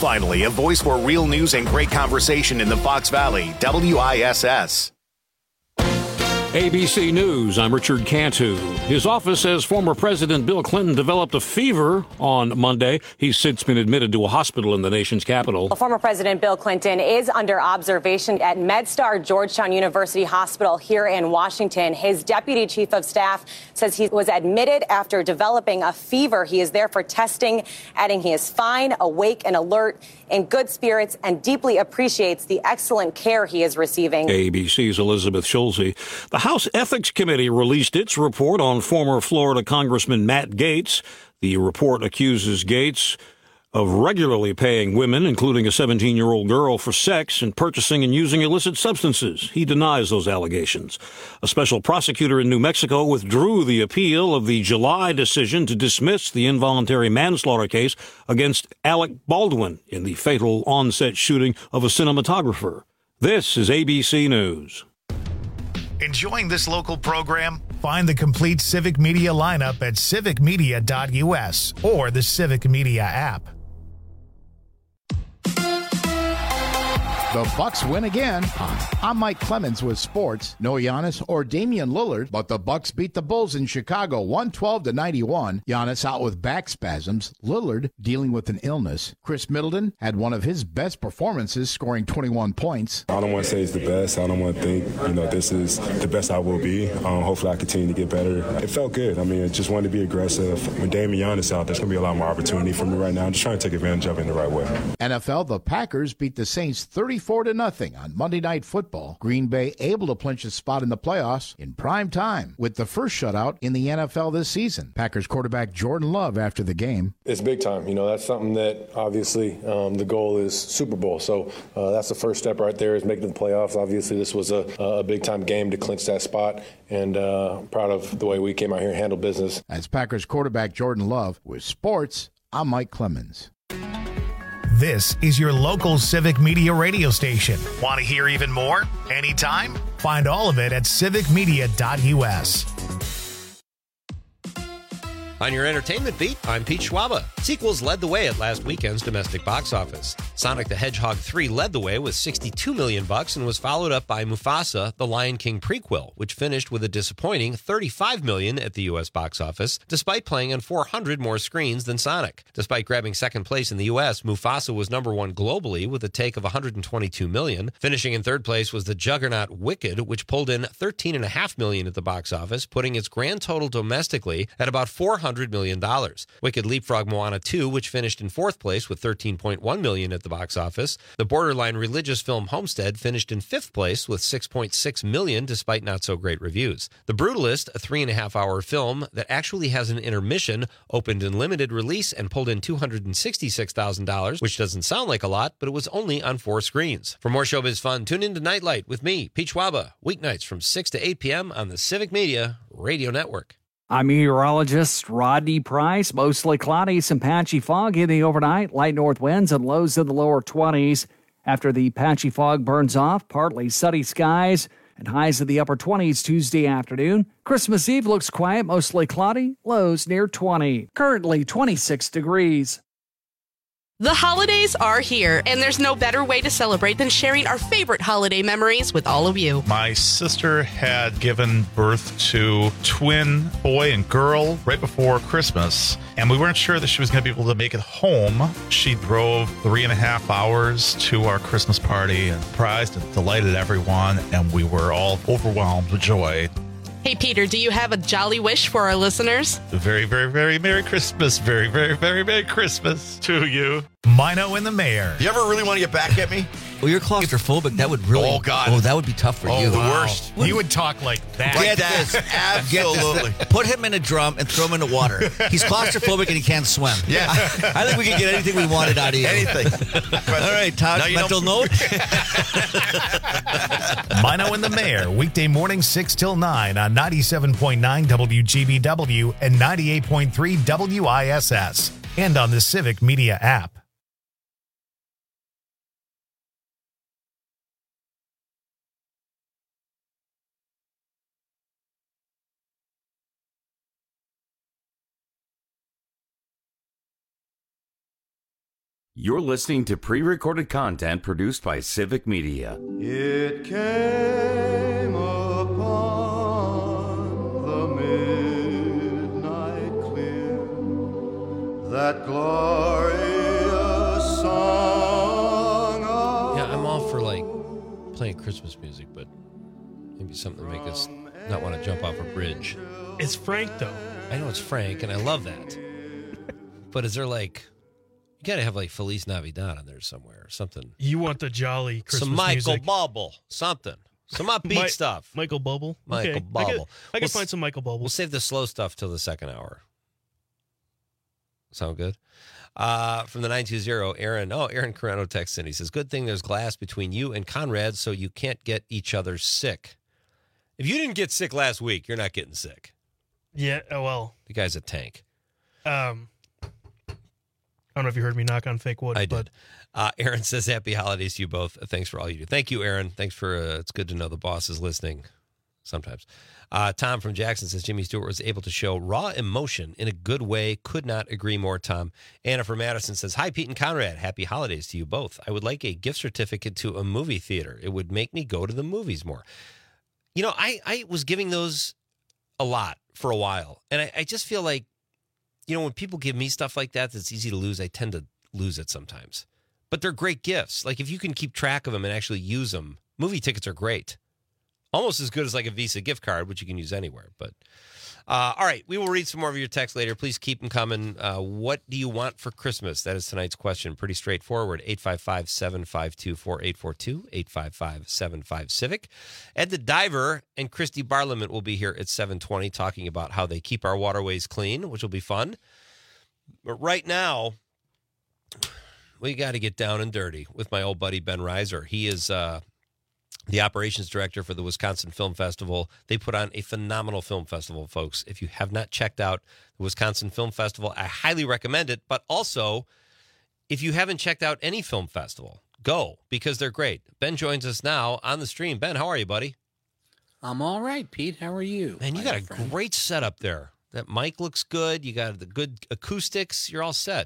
Finally, a voice for real news and great conversation in the Fox Valley, W I S S. A B C News, I'm Richard Cantu. His office says former President Bill Clinton developed a fever on Monday. He's since been admitted to a hospital in the nation's capital. Well, former President Bill Clinton is under observation at MedStar Georgetown University Hospital here in Washington. His deputy chief of staff says he was admitted after developing a fever. He is there for testing, adding he is fine, awake, and alert, in good spirits, and deeply appreciates the excellent care he is receiving. A B C's Elizabeth Schulze. The House Ethics Committee released its report on former Florida Congressman Matt Gaetz. The report accuses Gaetz of regularly paying women, including a seventeen-year-old girl, for sex and purchasing and using illicit substances. He denies those allegations. A special prosecutor in New Mexico withdrew the appeal of the July decision to dismiss the involuntary manslaughter case against Alec Baldwin in the fatal on-set shooting of a cinematographer. This is A B C News. Enjoying this local program? Find the complete Civic Media lineup at civic media dot U S or the Civic Media app. The Bucks win again. I'm Mike Clemens with sports. No Giannis or Damian Lillard, but the Bucks beat the Bulls in Chicago one twelve to ninety-one. Giannis out with back spasms. Lillard dealing with an illness. Chris Middleton had one of his best performances, scoring twenty-one points. I don't want to say it's the best. I don't want to think, you know, this is the best I will be. Um, hopefully I continue to get better. It felt good. I mean, I just wanted to be aggressive. When Damian Giannis out, there's going to be a lot more opportunity for me right now. I'm just trying to take advantage of it in the right way. N F L, the Packers beat the Saints thirty-four to nothing on Monday Night Football. Green Bay able to clinch a spot in the playoffs in prime time with the first shutout in the N F L this season. Packers quarterback Jordan Love after the game. It's big time. You know, that's something that obviously um, the goal is Super Bowl. So uh, that's the first step right there, is making the playoffs. Obviously, this was a, a big time game to clinch that spot, and uh, proud of the way we came out here and handled business. As Packers quarterback Jordan Love with sports, I'm Mike Clemens. This is your local Civic Media radio station. Want to hear even more? Anytime? Find all of it at civic media dot U S. On your entertainment beat, I'm Pete Schwaba. Sequels led the way at last weekend's domestic box office. Sonic the Hedgehog three led the way with sixty-two million bucks and was followed up by Mufasa, the Lion King prequel, which finished with a disappointing thirty-five million at the U S box office, despite playing on four hundred more screens than Sonic. Despite grabbing second place in the U S, Mufasa was number one globally with a take of one hundred twenty-two million. Finishing in third place was the juggernaut Wicked, which pulled in thirteen point five million at the box office, putting its grand total domestically at about four hundred million dollars. Wicked leapfrogged Moana two, which finished in fourth place with thirteen point one million at the box office. The borderline religious film Homestead finished in fifth place with six point six million despite not so great reviews. The Brutalist, a three and a half hour film that actually has an intermission, opened in limited release and pulled in two hundred sixty-six thousand dollars, which doesn't sound like a lot, but it was only on four screens. For more showbiz fun, tune in to Nightlight with me, Pete Schwaba, weeknights from six to eight p.m. on the Civic Media Radio Network. I'm meteorologist Rodney Price. Mostly cloudy, some patchy fog in the overnight, light north winds and lows in the lower twenties. After the patchy fog burns off, partly sunny skies and highs in the upper twenties Tuesday afternoon. Christmas Eve looks quiet, mostly cloudy, lows near twenty. Currently twenty-six degrees. The holidays are here, and there's no better way to celebrate than sharing our favorite holiday memories with all of you. My sister had given birth to twin boy and girl right before Christmas, and we weren't sure that she was going to be able to make it home. She drove three and a half hours to our Christmas party and surprised and delighted everyone, and we were all overwhelmed with joy. Hey, Peter, do you have a jolly wish for our listeners? Very, very, very Merry Christmas. Very, very, very Merry Christmas to you. Mino and the Mayor. You ever really want to get back at me? Well, you're claustrophobic. That would really. Oh, God. Oh, that would be tough for oh, you. the wow. worst. You would talk like that. Get Like that. this. Absolutely. Get this. Put him in a drum and throw him in the water. He's claustrophobic and he can't swim. Yeah. I, I think we could get anything we wanted out of you. Anything. All right, Todd, you mental know- note. Mino and the Mayor, weekday morning six till nine on ninety-seven point nine W G B W and ninety-eight point three W I S S and on the Civic Media app. You're listening to pre-recorded content produced by Civic Media. It came upon the midnight clear, that glorious song of... Yeah, I'm all for, like, playing Christmas music, but maybe something to make us not want to jump off a bridge. It's Frank, though. I know it's Frank, and I love that. But is there, like... You got to have, like, Feliz Navidad on there somewhere or something. You want the jolly Christmas Some Michael music. Bubble, something. Some upbeat Mi- stuff. Michael Bubble? Michael Okay. Bubble. I could, I could We'll find s- some Michael Bubble. We'll save the slow stuff till the second hour. Sound good? Uh, from the nine two zero, Aaron. Oh, Aaron Carano texts in. He says, good thing there's glass between you and Conrad so you can't get each other sick. If you didn't get sick last week, you're not getting sick. Yeah, oh, well. The guy's a tank. Um, I don't know if you heard me knock on fake wood. I but did. Uh, Aaron says, happy holidays to you both. Thanks for all you do. Thank you, Aaron. Thanks for, uh, it's good to know the boss is listening sometimes. Uh, Tom from Jackson says, Jimmy Stewart was able to show raw emotion in a good way. Could not agree more, Tom. Anna from Madison says, hi, Pete and Conrad. Happy holidays to you both. I would like a gift certificate to a movie theater. It would make me go to the movies more. You know, I, I was giving those a lot for a while. And I, I just feel like, you know, when people give me stuff like that that's easy to lose, I tend to lose it sometimes. But they're great gifts. Like, if you can keep track of them and actually use them, movie tickets are great. Almost as good as like a Visa gift card, which you can use anywhere. But uh, all right, we will read some more of your texts later. Please keep them coming. Uh, what do you want for Christmas? That is tonight's question. Pretty straightforward. eight five five, seven five two, four eight four two, eight five five, seven five, Civic. Ed the Diver and Christy Barliament will be here at seven twenty talking about how they keep our waterways clean, which will be fun. But right now, we got to get down and dirty with my old buddy Ben Reiser. He is uh, the operations director for the Wisconsin Film Festival. They put on a phenomenal film festival, folks. If you have not checked out the Wisconsin Film Festival, I highly recommend it. But also, if you haven't checked out any film festival, go, because they're great. Ben joins us now on the stream. Ben, how are you, buddy? I'm all right, Pete. How are you? Man, you got a friend? great setup there. That mic looks good. You got the good acoustics. You're all set.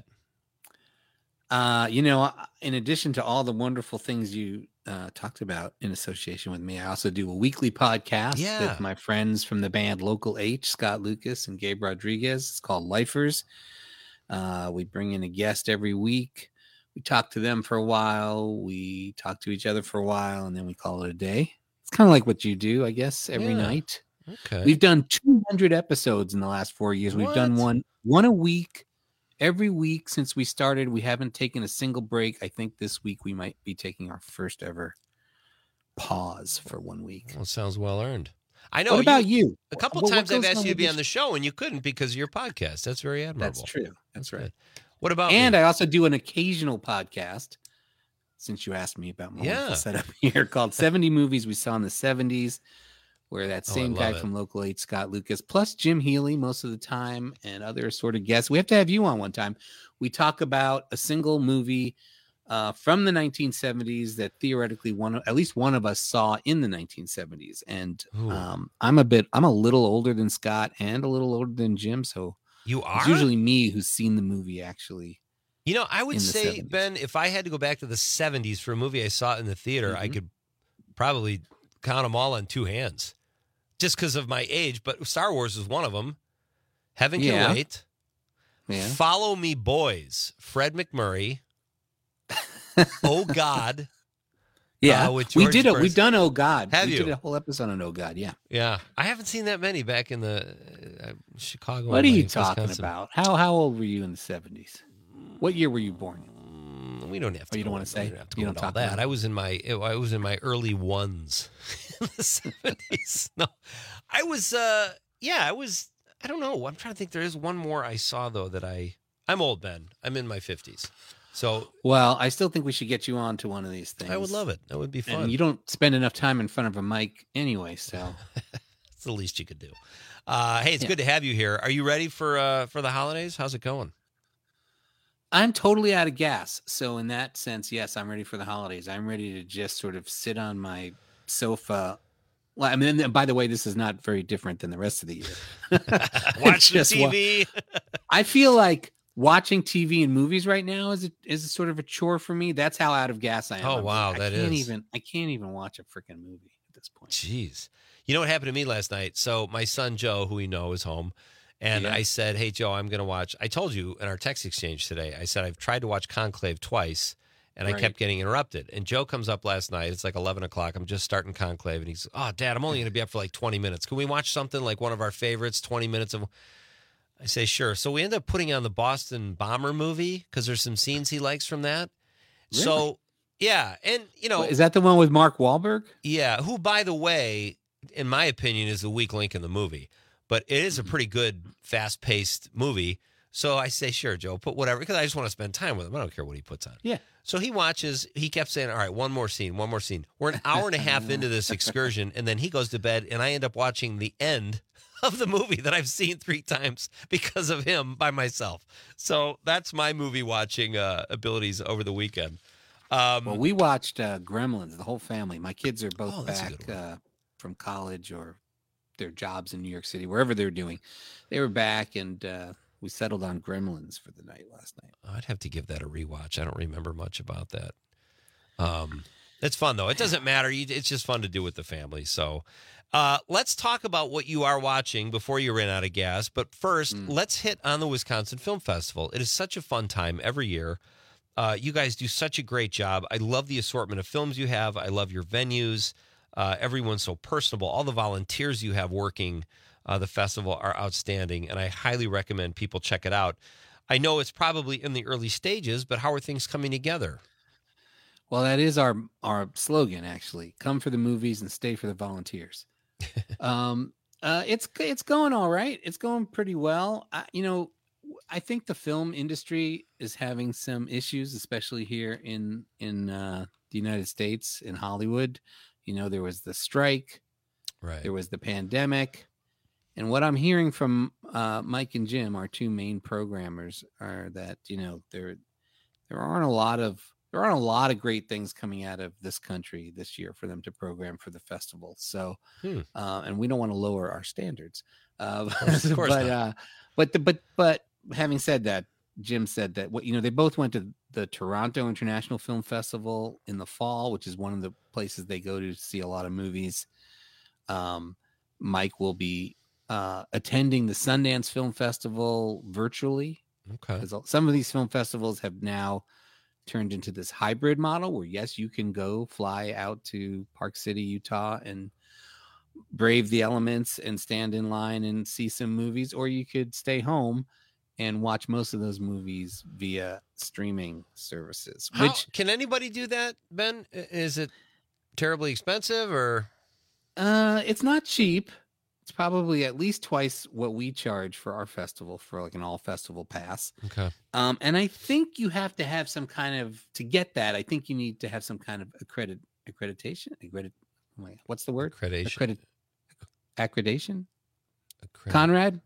Uh, you know, in addition to all the wonderful things you uh, talked about in association with me, I also do a weekly podcast Yeah. with my friends from the band Local H, Scott Lucas and Gabe Rodriguez. It's called Lifers. Uh, we bring in a guest every week. We talk to them for a while. We talk to each other for a while, and then we call it a day. It's kind of like what you do, I guess, every Yeah. night. Okay. We've done two hundred episodes in the last four years. We've done What? one one a week. Every week since we started, we haven't taken a single break. I think this week we might be taking our first ever pause for one week. Well, it sounds well earned. I know. What about you? A couple What- what times I've goes asked on you to with be your on the show, and you couldn't because of your podcast. That's very admirable. That's true. That's right. What about And me? I also do an occasional podcast, since you asked me about my Yeah. wonderful setup here, called seventy Movies We Saw in the seventies, where that Oh, I same guy love it. from Local eight, Scott Lucas, plus Jim Healy most of the time, and other sort of guests. We have to have you on one time. We talk about a single movie uh, from the nineteen seventies that theoretically one, at least one of us saw in the nineteen seventies. And Ooh. um, I'm a bit, I'm a little older than Scott and a little older than Jim, so You it's are? usually me who's seen the movie actually. You know, I would in the say, seventies. Ben, if I had to go back to the seventies for a movie I saw in the theater, I Mhm. could probably count them all on two hands just because of my age. But Star Wars is one of them. Heaven Can Yeah. Wait. Yeah. Follow Me Boys. Fred McMurray. Oh, God. Yeah, uh, with we George did it. Burns. We've done Oh God. Have we you? did a whole episode on Oh God. Yeah. Yeah. I haven't seen that many back in the uh, Chicago. What are and you like talking Wisconsin. about? How how old were you in the seventies? What year were you born? Mm, We don't have to. Oh, you don't go wanna into- say? We don't have to You go don't into all talk that. about it? I was in my. I was in my early ones in the seventies. No, I was. uh Yeah, I was. I don't know. I'm trying to think. There is one more I saw though that I. I'm old, Ben. I'm in my fifties, so Well, I still think we should get you on to one of these things. I would love it. That would be fun. And you don't spend enough time in front of a mic anyway, so It's the least you could do. Uh, hey, it's Yeah. good to have you here. Are you ready for uh for the holidays? How's it going? I'm totally out of gas. So in that sense, yes, I'm ready for the holidays. I'm ready to just sort of sit on my sofa. Well, I mean, and by the way, this is not very different than the rest of the year. Watch the Just wa- T V. I feel like watching T V and movies right now is a, is a sort of a chore for me. That's how out of gas I am. Oh I'm wow, like, that I can't is. even I can't even watch a freaking movie at this point. Jeez. You know what happened to me last night? So my son Joe, who we know is home, and Yeah. I said, "Hey Joe, I'm going to watch." I told you in our text exchange today. I said I've tried to watch Conclave twice, and I Right. kept getting interrupted. And Joe comes up last night. It's like eleven o'clock. I'm just starting Conclave, and he's, "Oh, Dad, I'm only going to be up for like twenty minutes. Can we watch something like one of our favorites? twenty minutes of." I say, "Sure." So we end up putting on the Boston Bomber movie because there's some scenes he likes from that. Really? So yeah, and you know, What, is that the one with Mark Wahlberg? yeah, who, by the way, in my opinion, is the weak link in the movie. But it is a pretty good, fast-paced movie. So I say, sure, Joe, put whatever, because I just want to spend time with him. I don't care what he puts on. Yeah. So he watches, he kept saying, all right, one more scene, one more scene. We're an hour and a half into this excursion, and then he goes to bed, and I end up watching the end of the movie that I've seen three times because of him by myself. So that's my movie watching uh, abilities over the weekend. Um, Well, we watched uh, Gremlins, the whole family. My kids are both Oh, that's a back uh, from college or their jobs in New York City, wherever they're doing. They were back, and uh, we settled on Gremlins for the night last night. I'd have to give that a rewatch. I don't remember much about that. Um, it's fun though. It doesn't matter. You, it's just fun to do with the family. So, uh, let's talk about what you are watching before you run out of gas. But first, Mm. let's hit on the Wisconsin Film Festival. It is such a fun time every year. Uh, you guys do such a great job. I love the assortment of films you have. I love your venues. Uh, everyone's so personable. All the volunteers you have working uh, the festival are outstanding, and I highly recommend people check it out. I know it's probably in the early stages, but how are things coming together? Well, that is our our slogan, actually. Come for the movies and stay for the volunteers. um, uh, it's it's going all right. It's going pretty well. I, you know, I think the film industry is having some issues, especially here in in uh, the United States, in Hollywood. You know, there was the strike, right? There was the pandemic, and what I'm hearing from uh, Mike and Jim, our two main programmers, are that you know there there aren't a lot of there aren't a lot of great things coming out of this country this year for them to program for the festival. So, Hmm. uh, and we don't want to lower our standards. Uh, course- of course but, not. uh, but, the, but, but having said that, Jim said that what, you know, they both went to the Toronto International Film Festival in the fall, which is one of the places they go to see a lot of movies. Um, Mike will be, uh, attending the Sundance Film Festival virtually. Okay. Because some of these film festivals have now turned into this hybrid model where, yes, you can go fly out to Park City, Utah, and brave the elements and stand in line and see some movies, or you could stay home and watch most of those movies via streaming services. How, Which can anybody do that, Ben? I- Is it terribly expensive or? uh, it's not cheap. It's probably at least twice what we charge for our festival for like an all festival pass. Okay. Um, and I think you have to have some kind of to get that. I think you need to have some kind of accredit accreditation. Accredit, wait, what's the word? Accreditation. Accredit, accreditation. Accredit- Conrad.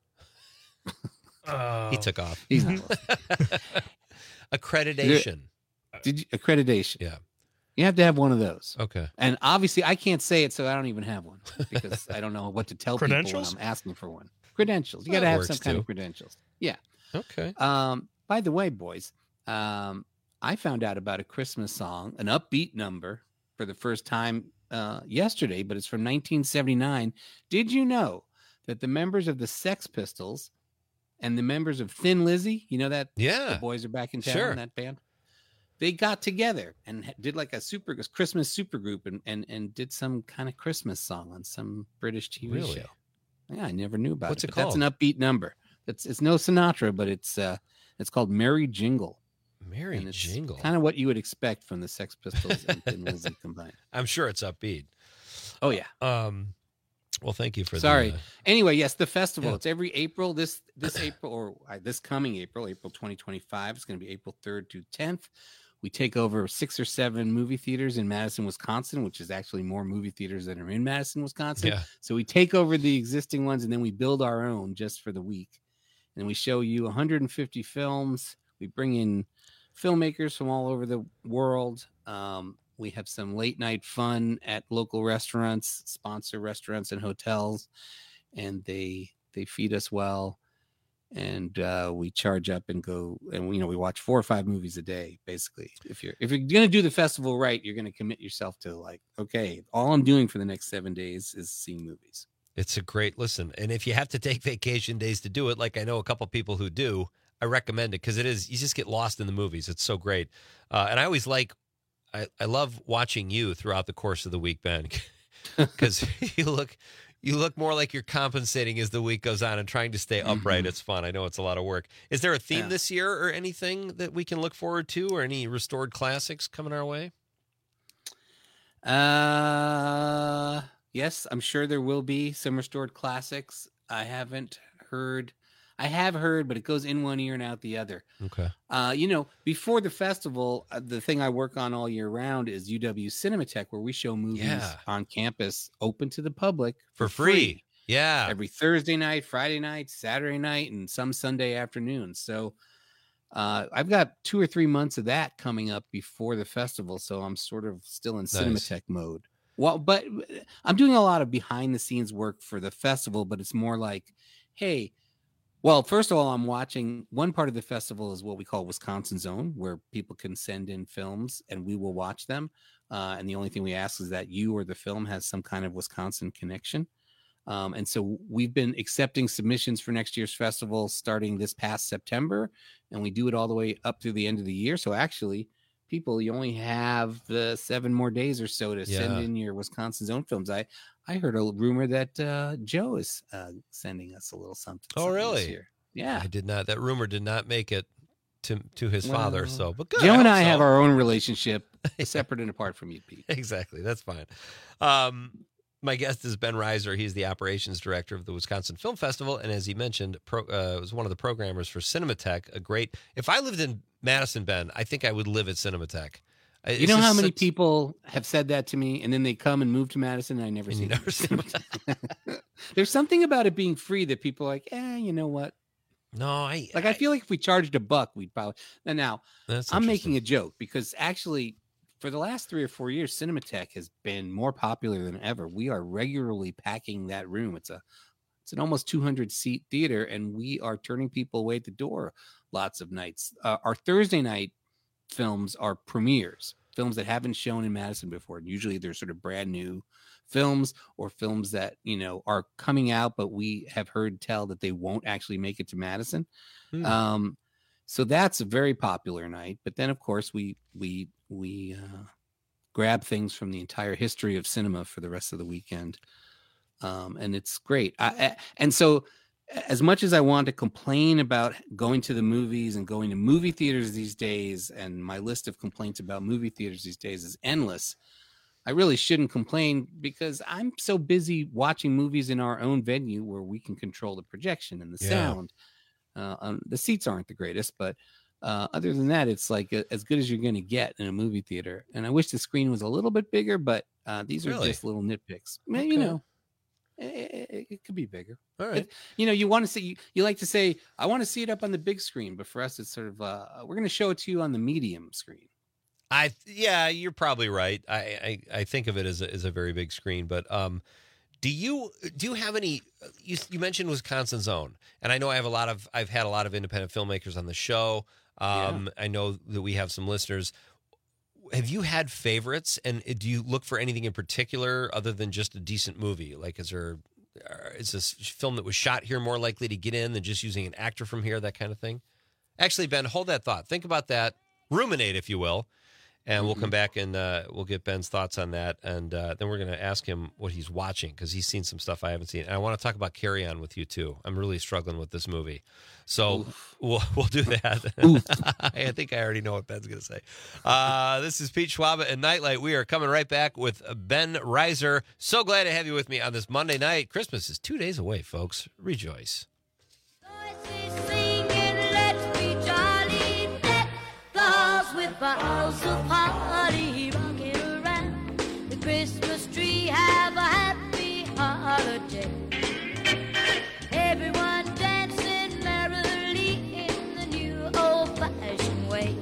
Oh. He took off. He's not listening. Accreditation. Did you, accreditation? Yeah. You have to have one of those. Okay. And obviously, I can't say it, so I don't even have one because I don't know what to tell people when Credentials? I'm asking for one. Credentials. You That got to have works, some kind too. of credentials. Yeah. Okay. Um, by the way, boys, um, I found out about a Christmas song, an upbeat number, for the first time uh, yesterday, but it's from nineteen seventy-nine. Did you know that the members of the Sex Pistols and the members of Thin Lizzy, you know that? Yeah. The boys are back in town, Sure. that band? They got together and ha- did like a super Christmas supergroup and, and, and did some kind of Christmas song on some British T V Really? show. Yeah, I never knew about What's it. it but That's an upbeat number. It's it's no Sinatra, but it's uh it's called Merry Jingle. Merry And it's Jingle. Kind of what you would expect from the Sex Pistols and Thin Lizzy combined. I'm sure it's upbeat. Oh yeah. Um, well, thank you for Sorry. the, uh, Anyway, yes, the festival. Yeah. It's every April. This this April or uh, this coming April, April twenty twenty-five. It's going to be April third to tenth. We take over six or seven movie theaters in Madison, Wisconsin, which is actually more movie theaters than are in Madison, Wisconsin. Yeah. So we take over the existing ones and then we build our own just for the week. And we show you one hundred fifty films. We bring in filmmakers from all over the world. Um, we have some late night fun at local restaurants, sponsor restaurants and hotels, and they they feed us well. and uh, we charge up and go, and you know we watch four or five movies a day. Basically, if you're if you're gonna do the festival right, you're gonna commit yourself to like, okay, all I'm doing for the next seven days is seeing movies. It's a great listen, and if you have to take vacation days to do it, like I know a couple people who do, I recommend it because it is you just get lost in the movies. It's so great, uh, and I always like, I I love watching you throughout the course of the week, Ben, because you look. You look more like you're compensating as the week goes on and trying to stay upright. Mm-hmm. It's fun. I know it's a lot of work. Is there a theme yeah. this year or anything that we can look forward to or any restored classics coming our way? Uh, yes, I'm sure there will be some restored classics. I haven't heard. I have heard, but it goes in one ear and out the other. Okay. Uh, you know, before the festival, uh, the thing I work on all year round is U W Cinematheque, where we show movies yeah. on campus, open to the public for, for free. free. Yeah. Every Thursday night, Friday night, Saturday night, and some Sunday afternoon. So uh, I've got two or three months of that coming up before the festival. So I'm sort of still in nice. Cinematheque mode. Well, but I'm doing a lot of behind the scenes work for the festival, but it's more like, hey, well, first of all, I'm watching one part of the festival is what we call Wisconsin Zone, where people can send in films and we will watch them. Uh, and the only thing we ask is that you or the film has some kind of Wisconsin connection. Um, and so we've been accepting submissions for next year's festival starting this past September, and we do it all the way up through the end of the year. So actually, people, you only have uh, seven more days or so to yeah. send in your Wisconsin Zone films. I I heard a rumor that uh, Joe is uh, sending us a little something. Oh, something really? This year. Yeah, I did not. That rumor did not make it to to his well, father. So, but good. Joe I and I so. have our own relationship, separate and apart from you, Pete. Exactly. That's fine. Um, my guest is Ben Reiser. He's the operations director of the Wisconsin Film Festival, and as he mentioned, pro, uh, was one of the programmers for Cinematheque. A great. If I lived in Madison, Ben, I think I would live at Cinematheque. It's you know how many such... people have said that to me, and then they come and move to Madison, and I never see them. There's something about it being free that people are like, eh, you know what? No, I like. I, I feel like if we charged a buck, we'd probably. And now I'm making a joke because actually, for the last three or four years, Cinematheque has been more popular than ever. We are regularly packing that room. It's a, it's an almost two hundred seat theater, and we are turning people away at the door lots of nights. Uh, our Thursday night films are premieres, films that haven't shown in Madison before. Usually, they're sort of brand new films or films that, you know, are coming out, but we have heard tell that they won't actually make it to Madison. Hmm. Um, so that's a very popular night. But then, of course, we we we uh, grab things from the entire history of cinema for the rest of the weekend, um, and it's great. I, I, and so, as much as I want to complain about going to the movies and going to movie theaters these days, and my list of complaints about movie theaters these days is endless, I really shouldn't complain because I'm so busy watching movies in our own venue where we can control the projection and the yeah. sound. Uh, um, the seats aren't the greatest, but uh, other than that, it's like a, as good as you're going to get in a movie theater. And I wish the screen was a little bit bigger, but uh, these are really? just little nitpicks. Okay. You know, it, it, it could be bigger. All right. But, you know, you want to see, you, you like to say, I want to see it up on the big screen, but for us, it's sort of, uh, we're going to show it to you on the medium screen. I yeah, you're probably right. I, I, I think of it as a, as a very big screen, but um, do you do you have any? You, you mentioned Wisconsin Zone, and I know I have a lot of I've had a lot of independent filmmakers on the show. Um, yeah. I know that we have some listeners. Have you had favorites, and do you look for anything in particular other than just a decent movie? Like, is there is this film that was shot here more likely to get in than just using an actor from here? That kind of thing. Actually, Ben, hold that thought. Think about that. Ruminate, if you will. And we'll come back and uh, we'll get Ben's thoughts on that. And uh, then we're going to ask him what he's watching because he's seen some stuff I haven't seen. And I want to talk about Carry On with you, too. I'm really struggling with this movie. So we'll we'll do that. I think I already know what Ben's going to say. Uh, this is Pete Schwaba and Nightlight. We are coming right back with Ben Reiser. So glad to have you with me on this Monday night. Christmas is two days away, folks. Rejoice. With boughs of holly rocking around the Christmas tree, have a happy holiday. Everyone dancing merrily in the new old-fashioned way.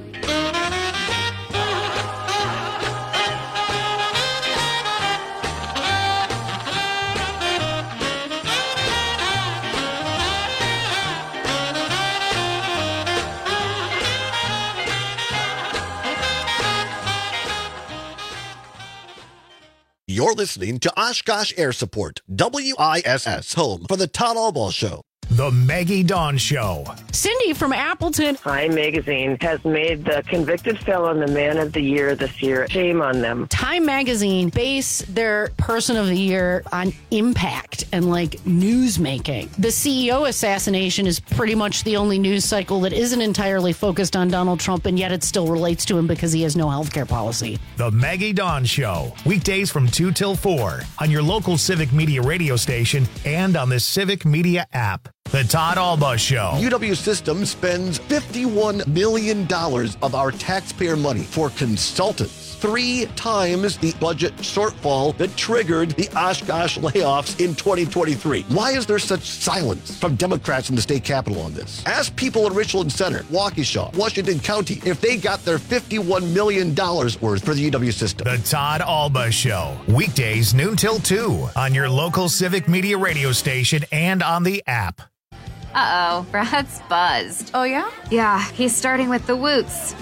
You're listening to Oshkosh Air Support, W I S S, home for the Todd Albaugh Show. The Maggie Dawn Show. Cindy from Appleton. Time Magazine has made the convicted felon the man of the year this year. Shame on them. Time Magazine base their person of the year on impact and like news making. The C E O assassination is pretty much the only news cycle that isn't entirely focused on Donald Trump, and yet it still relates to him because he has no healthcare policy. The Maggie Dawn Show. Weekdays from two till four on your local Civic Media radio station and on the Civic Media app. The Todd Albaugh Show. U W Systems spends fifty-one million dollars of our taxpayer money for consultants. Three times the budget shortfall that triggered the Oshkosh layoffs in twenty twenty-three. Why is there such silence from Democrats in the state capitol on this? Ask people in Richland Center, Waukesha, Washington County if they got their fifty-one million dollars worth for the U W system. The Todd Albaugh Show. Weekdays noon till two on your local Civic Media radio station and on the app. Uh-oh, Brad's buzzed. Oh, yeah? Yeah, he's starting with the woots.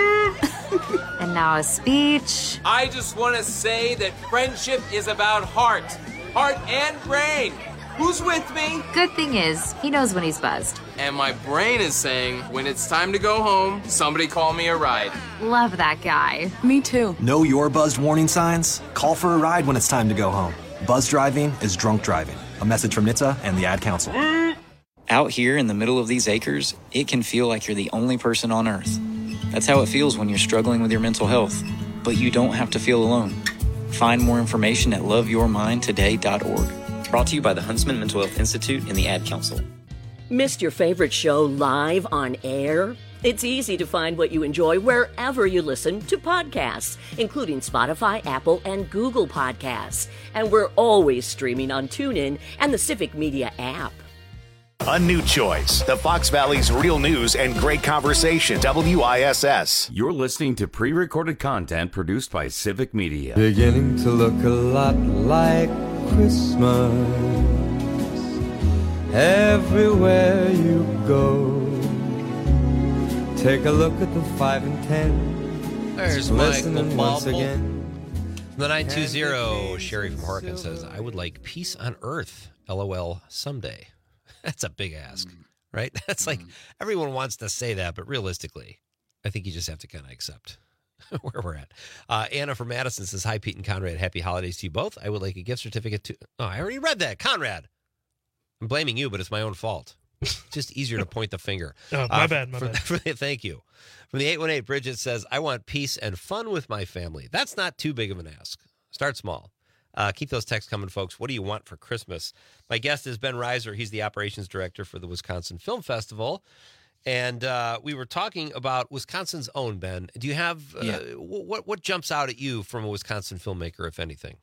And now a speech. I just want to say that friendship is about heart. Heart and brain. Who's with me? Good thing is, he knows when he's buzzed. And my brain is saying, when it's time to go home, somebody call me a ride. Love that guy. Me too. Know your buzzed warning signs? Call for a ride when it's time to go home. Buzz driving is drunk driving. A message from N H T S A and the Ad Council. Out here in the middle of these acres, it can feel like you're the only person on Earth. That's how it feels when you're struggling with your mental health. But you don't have to feel alone. Find more information at love your mind today dot org. Brought to you by the Huntsman Mental Health Institute and the Ad Council. Missed your favorite show live on air? It's easy to find what you enjoy wherever you listen to podcasts, including Spotify, Apple, and Google Podcasts. And we're always streaming on TuneIn and the Civic Media app. A new choice. The Fox Valley's real news and great conversation. W I S S. You're listening to pre-recorded content produced by Civic Media. Beginning to look a lot like Christmas everywhere you go. Take a look at the five and ten. There's Listening Michael once Bobble. again. The nine two zero, Sherry from Horkin says, I would like peace on earth, LOL, someday. That's a big ask, mm. right? That's mm. like, everyone wants to say that, but realistically, I think you just have to kind of accept where we're at. Uh, Anna from Madison says, hi, Pete and Conrad. Happy holidays to you both. I would like a gift certificate to, oh, I already read that. Conrad. I'm blaming you, but it's my own fault. Just easier to point the finger. Oh, my uh, bad, my from, bad. From, thank you. From the eight one eight, Bridget says, I want peace and fun with my family. That's not too big of an ask. Start small. Uh, keep those texts coming, folks. What do you want for Christmas? My guest is Ben Reiser. He's the operations director for the Wisconsin Film Festival. And uh, we were talking about Wisconsin's own, Ben. Do you have, uh, Yeah. what, what jumps out at you from a Wisconsin filmmaker, if anything?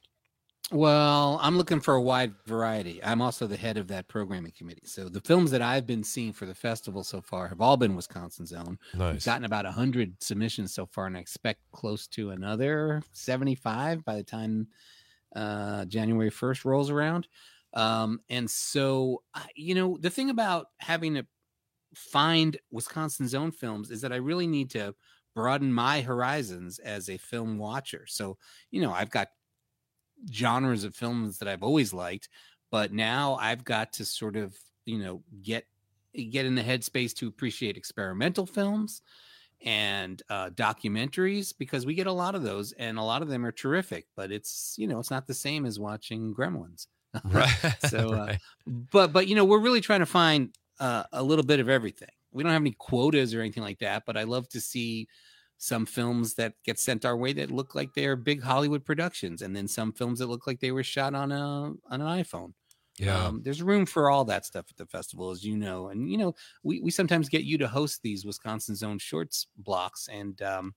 Well, I'm looking for a wide variety. I'm also the head of that programming committee. So the films that I've been seeing for the festival so far have all been Wisconsin's own. Nice. We've gotten about one hundred submissions so far, and I expect close to another seventy-five by the time uh, January first rolls around. Um, and so, uh, you know, the thing about having to find Wisconsin's own films is that I really need to broaden my horizons as a film watcher. So, you know, I've got genres of films that I've always liked, but now I've got to sort of, you know, get get in the headspace to appreciate experimental films and uh, documentaries, because we get a lot of those, and a lot of them are terrific. But it's, you know, it's not the same as watching Gremlins. Right. so, uh, Right. but but you know, we're really trying to find uh, a little bit of everything. We don't have any quotas or anything like that, but I love to see some films that get sent our way that look like they're big Hollywood productions, and then some films that look like they were shot on a on an iPhone. Yeah. Um, there's room for all that stuff at the festival, as you know. And, you know, we, we sometimes get you to host these Wisconsin's own shorts blocks. And, um,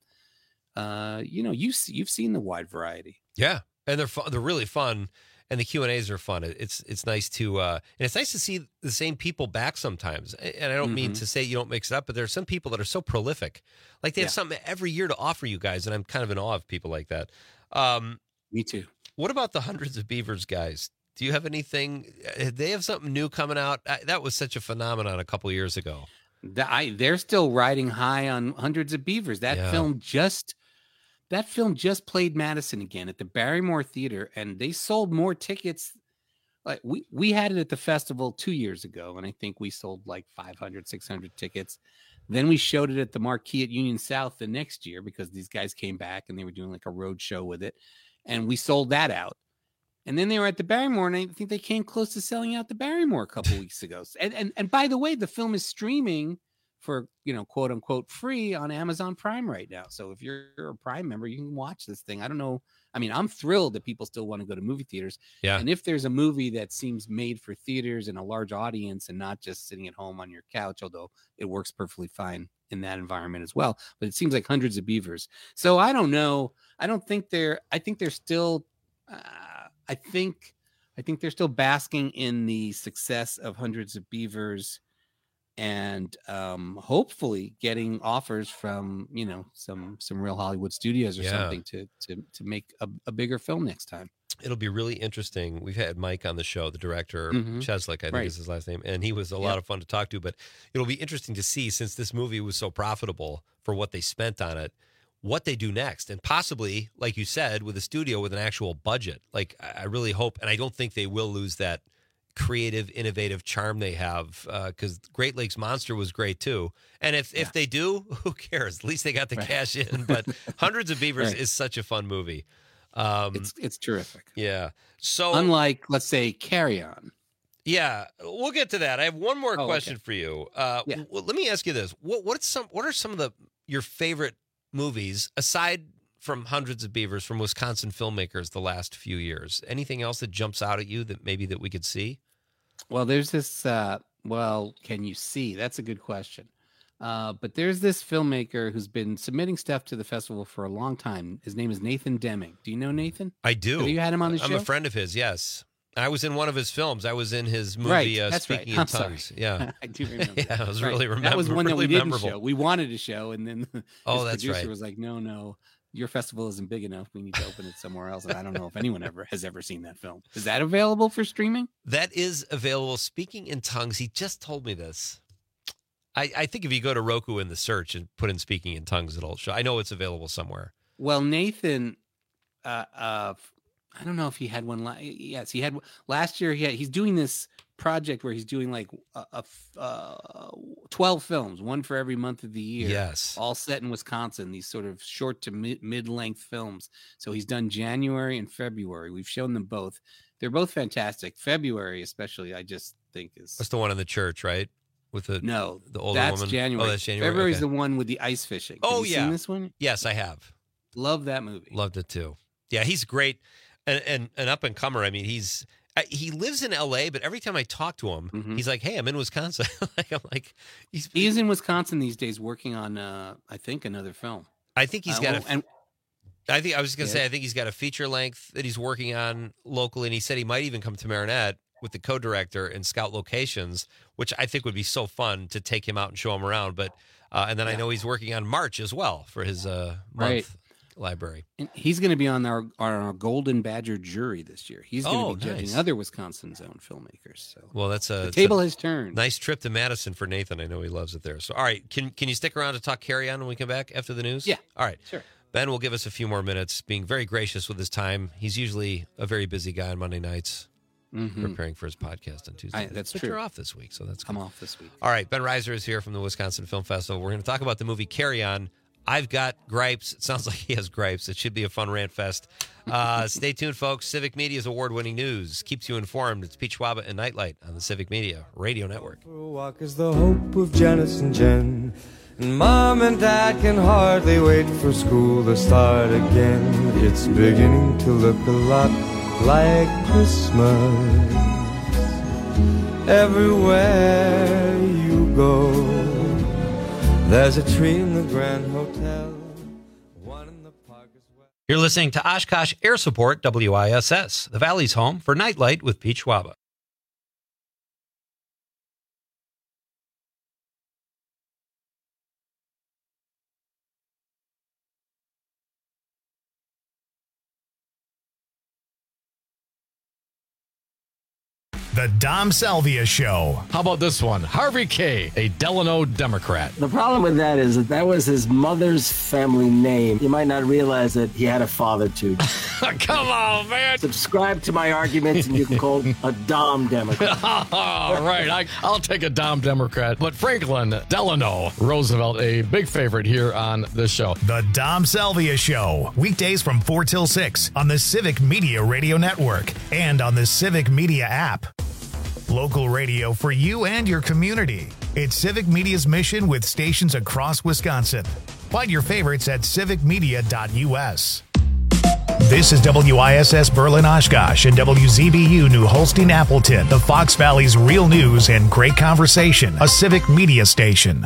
uh, you know, you, you've seen the wide variety. Yeah. And they're fun. They're really fun. And the Q and A's are fun. It's it's nice to uh, and it's nice to see the same people back sometimes. And I don't mm-hmm. mean to say you don't mix it up, but there are some people that are so prolific, like they have yeah. something every year to offer you guys. And I'm kind of in awe of people like that. Um, Me too. What about the Hundreds of Beavers guys? Do you have anything? They have something new coming out. That was such a phenomenon a couple years ago. The, I, they're still riding high on Hundreds of Beavers. That Yeah. film just that film just played Madison again at the Barrymore Theater, and they sold more tickets. Like we, we had it at the festival two years ago, and I think we sold like five hundred, six hundred tickets. Then we showed it at the Marquee at Union South the next year because these guys came back and they were doing like a road show with it, and we sold that out. And then they were at the Barrymore, and I think they came close to selling out the Barrymore a couple weeks ago. And, and and by the way, the film is streaming for, you know, quote unquote free on Amazon Prime right now. So if you're a Prime member, you can watch this thing. I don't know. I mean, I'm thrilled that people still want to go to movie theaters. Yeah. And if there's a movie that seems made for theaters and a large audience and not just sitting at home on your couch, although it works perfectly fine in that environment as well, but it seems like Hundreds of Beavers. So I don't know. I don't think they're, I think they're still, uh, I think, I think they're still basking in the success of Hundreds of Beavers, and um, hopefully getting offers from, you know, some some real Hollywood studios or Yeah. something to to to make a, a bigger film next time. It'll be really interesting. We've had Mike on the show, the director, Mhm. Cheslick, I think Right. is his last name, and he was a Yep. lot of fun to talk to. But it'll be interesting to see, since this movie was so profitable for what they spent on it, what they do next. And possibly, like you said, with a studio with an actual budget. Like, I I really hope, and I don't think they will lose that creative, innovative charm they have, because Great Lakes Monster was great too. And if, if they do, who cares? At least they got the Right. cash in. But Hundreds of Beavers Right. is such a fun movie. Um, It's it's terrific. yeah. So Unlike, let's say, Carry On. yeah, we'll get to that. I have one more Oh, question okay. for you. Uh, Yeah. well, let me ask you this: what what's some what are some of the your favorite movies aside from Hundreds of Beavers from Wisconsin filmmakers the last few years? Anything else that jumps out at you that maybe that we could see? Well, there's this. Uh, well, can you see? That's a good question. Uh, but there's this filmmaker who's been submitting stuff to the festival for a long time. His name is Nathan Deming. Do you know Nathan? I do. Have you had him on the I'm show? a friend of his. Yes, I was in one of his films. I was in his movie. Right, uh, that's right. Speaking I'm in Tongues. sorry. Yeah, I do remember. yeah, it was Right. really remember. That was one that really we didn't memorable. show. We wanted to show, and then his Oh, that's producer right. was like, "No, no, your festival isn't big enough. We need to open it somewhere else." And I don't know if anyone ever has ever seen that film. Is that available for streaming? That is available. Speaking in Tongues, he just told me this. I, I think if you go to Roku in the search and put in Speaking in Tongues, it'll show. I know it's available somewhere. Well, Nathan, uh, uh, I don't know if he had one. La- yes, he had last year. He had, he's doing this project where he's doing like a, a f- uh, twelve films, one for every month of the year. Yes. all set in Wisconsin. These sort of short to mid mid length films. So he's done January and February. We've shown them both. They're both fantastic. February, especially, I just think is That's the one in the church, right? With the no. the older that's woman. January. Oh, that's January. February's okay. the one with the ice fishing. Have Oh you yeah, seen this one? Yes, I have. Love that movie. Loved it too. Yeah, he's great, and and an up and comer. I mean, he's I, he lives in L A, but every time I talk to him, Mhm. he's like, "Hey, I'm in Wisconsin." like I'm like, he's He is in Wisconsin these days, working on, uh, I think, another film. I think he's Uh, got well, a. and I think I was going to Yeah. say I think he's got a feature length that he's working on locally, and he said he might even come to Marinette with the co-director and scout locations, which I think would be so fun to take him out and show him around. But uh, and then I Yeah. know he's working on March as well for his uh, month Right. library. And he's going to be on our on our Golden Badger jury this year. He's going to Oh, be judging nice. other Wisconsin zone filmmakers. So Well, that's a the it's table a has turned. Nice trip to Madison for Nathan. I know he loves it there. So all right, can can you stick around to talk Carry On when we come back after the news? Yeah. All right. Sure. Ben will give us a few more minutes, being very gracious with his time. He's usually a very busy guy on Monday nights, Mhm. preparing for his podcast on Tuesday. I- that's but true. You're off this week, so that's I'm good. off this week. All right, Ben Reiser is here from the Wisconsin Film Festival. We're going to talk about the movie Carry On. I've got gripes. It sounds like he has gripes. It should be a fun rant fest. Uh, stay tuned, folks. Civic Media's award-winning news keeps you informed. It's Pete Schwaba and Nightlight on the Civic Media Radio Network. For a walk is the hope of Janice and Jen. And Mom and Dad can hardly wait for school to start again. It's beginning to look a lot like Christmas. Everywhere you go, there's a tree in the Grand Hotel. One in the park as well. You're listening to Oshkosh Air Support, W I S S, the Valley's home for Nightlight with Pete Schwaba. The Dom Salvia Show. How about this one? Harvey K., a Delano Democrat. The problem with that is that that was his mother's family name. You might not realize that he had a father, too. Come on, man. Subscribe to my arguments and you can call a Dom Democrat. All right, I, I'll take a Dom Democrat. But Franklin Delano Roosevelt, a big favorite here on this show. The Dom Salvia Show. Weekdays from four till six on the Civic Media Radio Network and on the Civic Media app. Local radio for you and your community. It's Civic Media's mission with stations across Wisconsin. Find your favorites at civic media dot u s. This is W I S S Berlin Oshkosh and W Z B U New Holstein Appleton, the Fox Valley's real news and great conversation, a Civic Media station.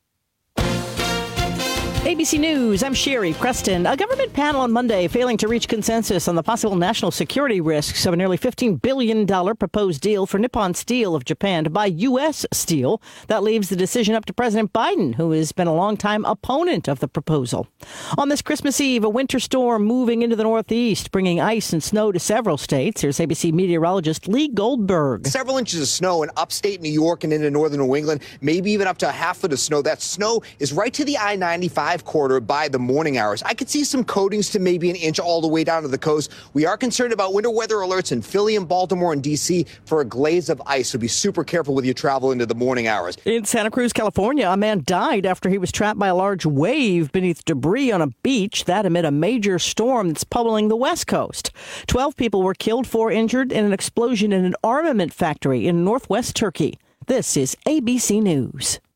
A B C News, I'm Sherry Preston. A government panel on Monday failing to reach consensus on the possible national security risks of a nearly fifteen billion dollars proposed deal for Nippon Steel of Japan to buy U S steel. That leaves the decision up to President Biden, who has been a longtime opponent of the proposal. On this Christmas Eve, a winter storm moving into the Northeast, bringing ice and snow to several states. Here's A B C meteorologist Lee Goldberg. Several inches of snow in upstate New York and into northern New England, maybe even up to a half foot of snow. That snow is right to the I ninety-five corridor by the morning hours. I could see some coatings to maybe an inch all the way down to the coast. We are concerned about winter weather alerts in Philly and Baltimore and D C for a glaze of ice, so be super careful with your travel into the morning hours. In Santa Cruz, California, a man died after he was trapped by a large wave beneath debris on a beach. That amid a major storm that's pummeling the West Coast. Twelve people were killed, four injured in an explosion in an armament factory in northwest Turkey. This is A B C News.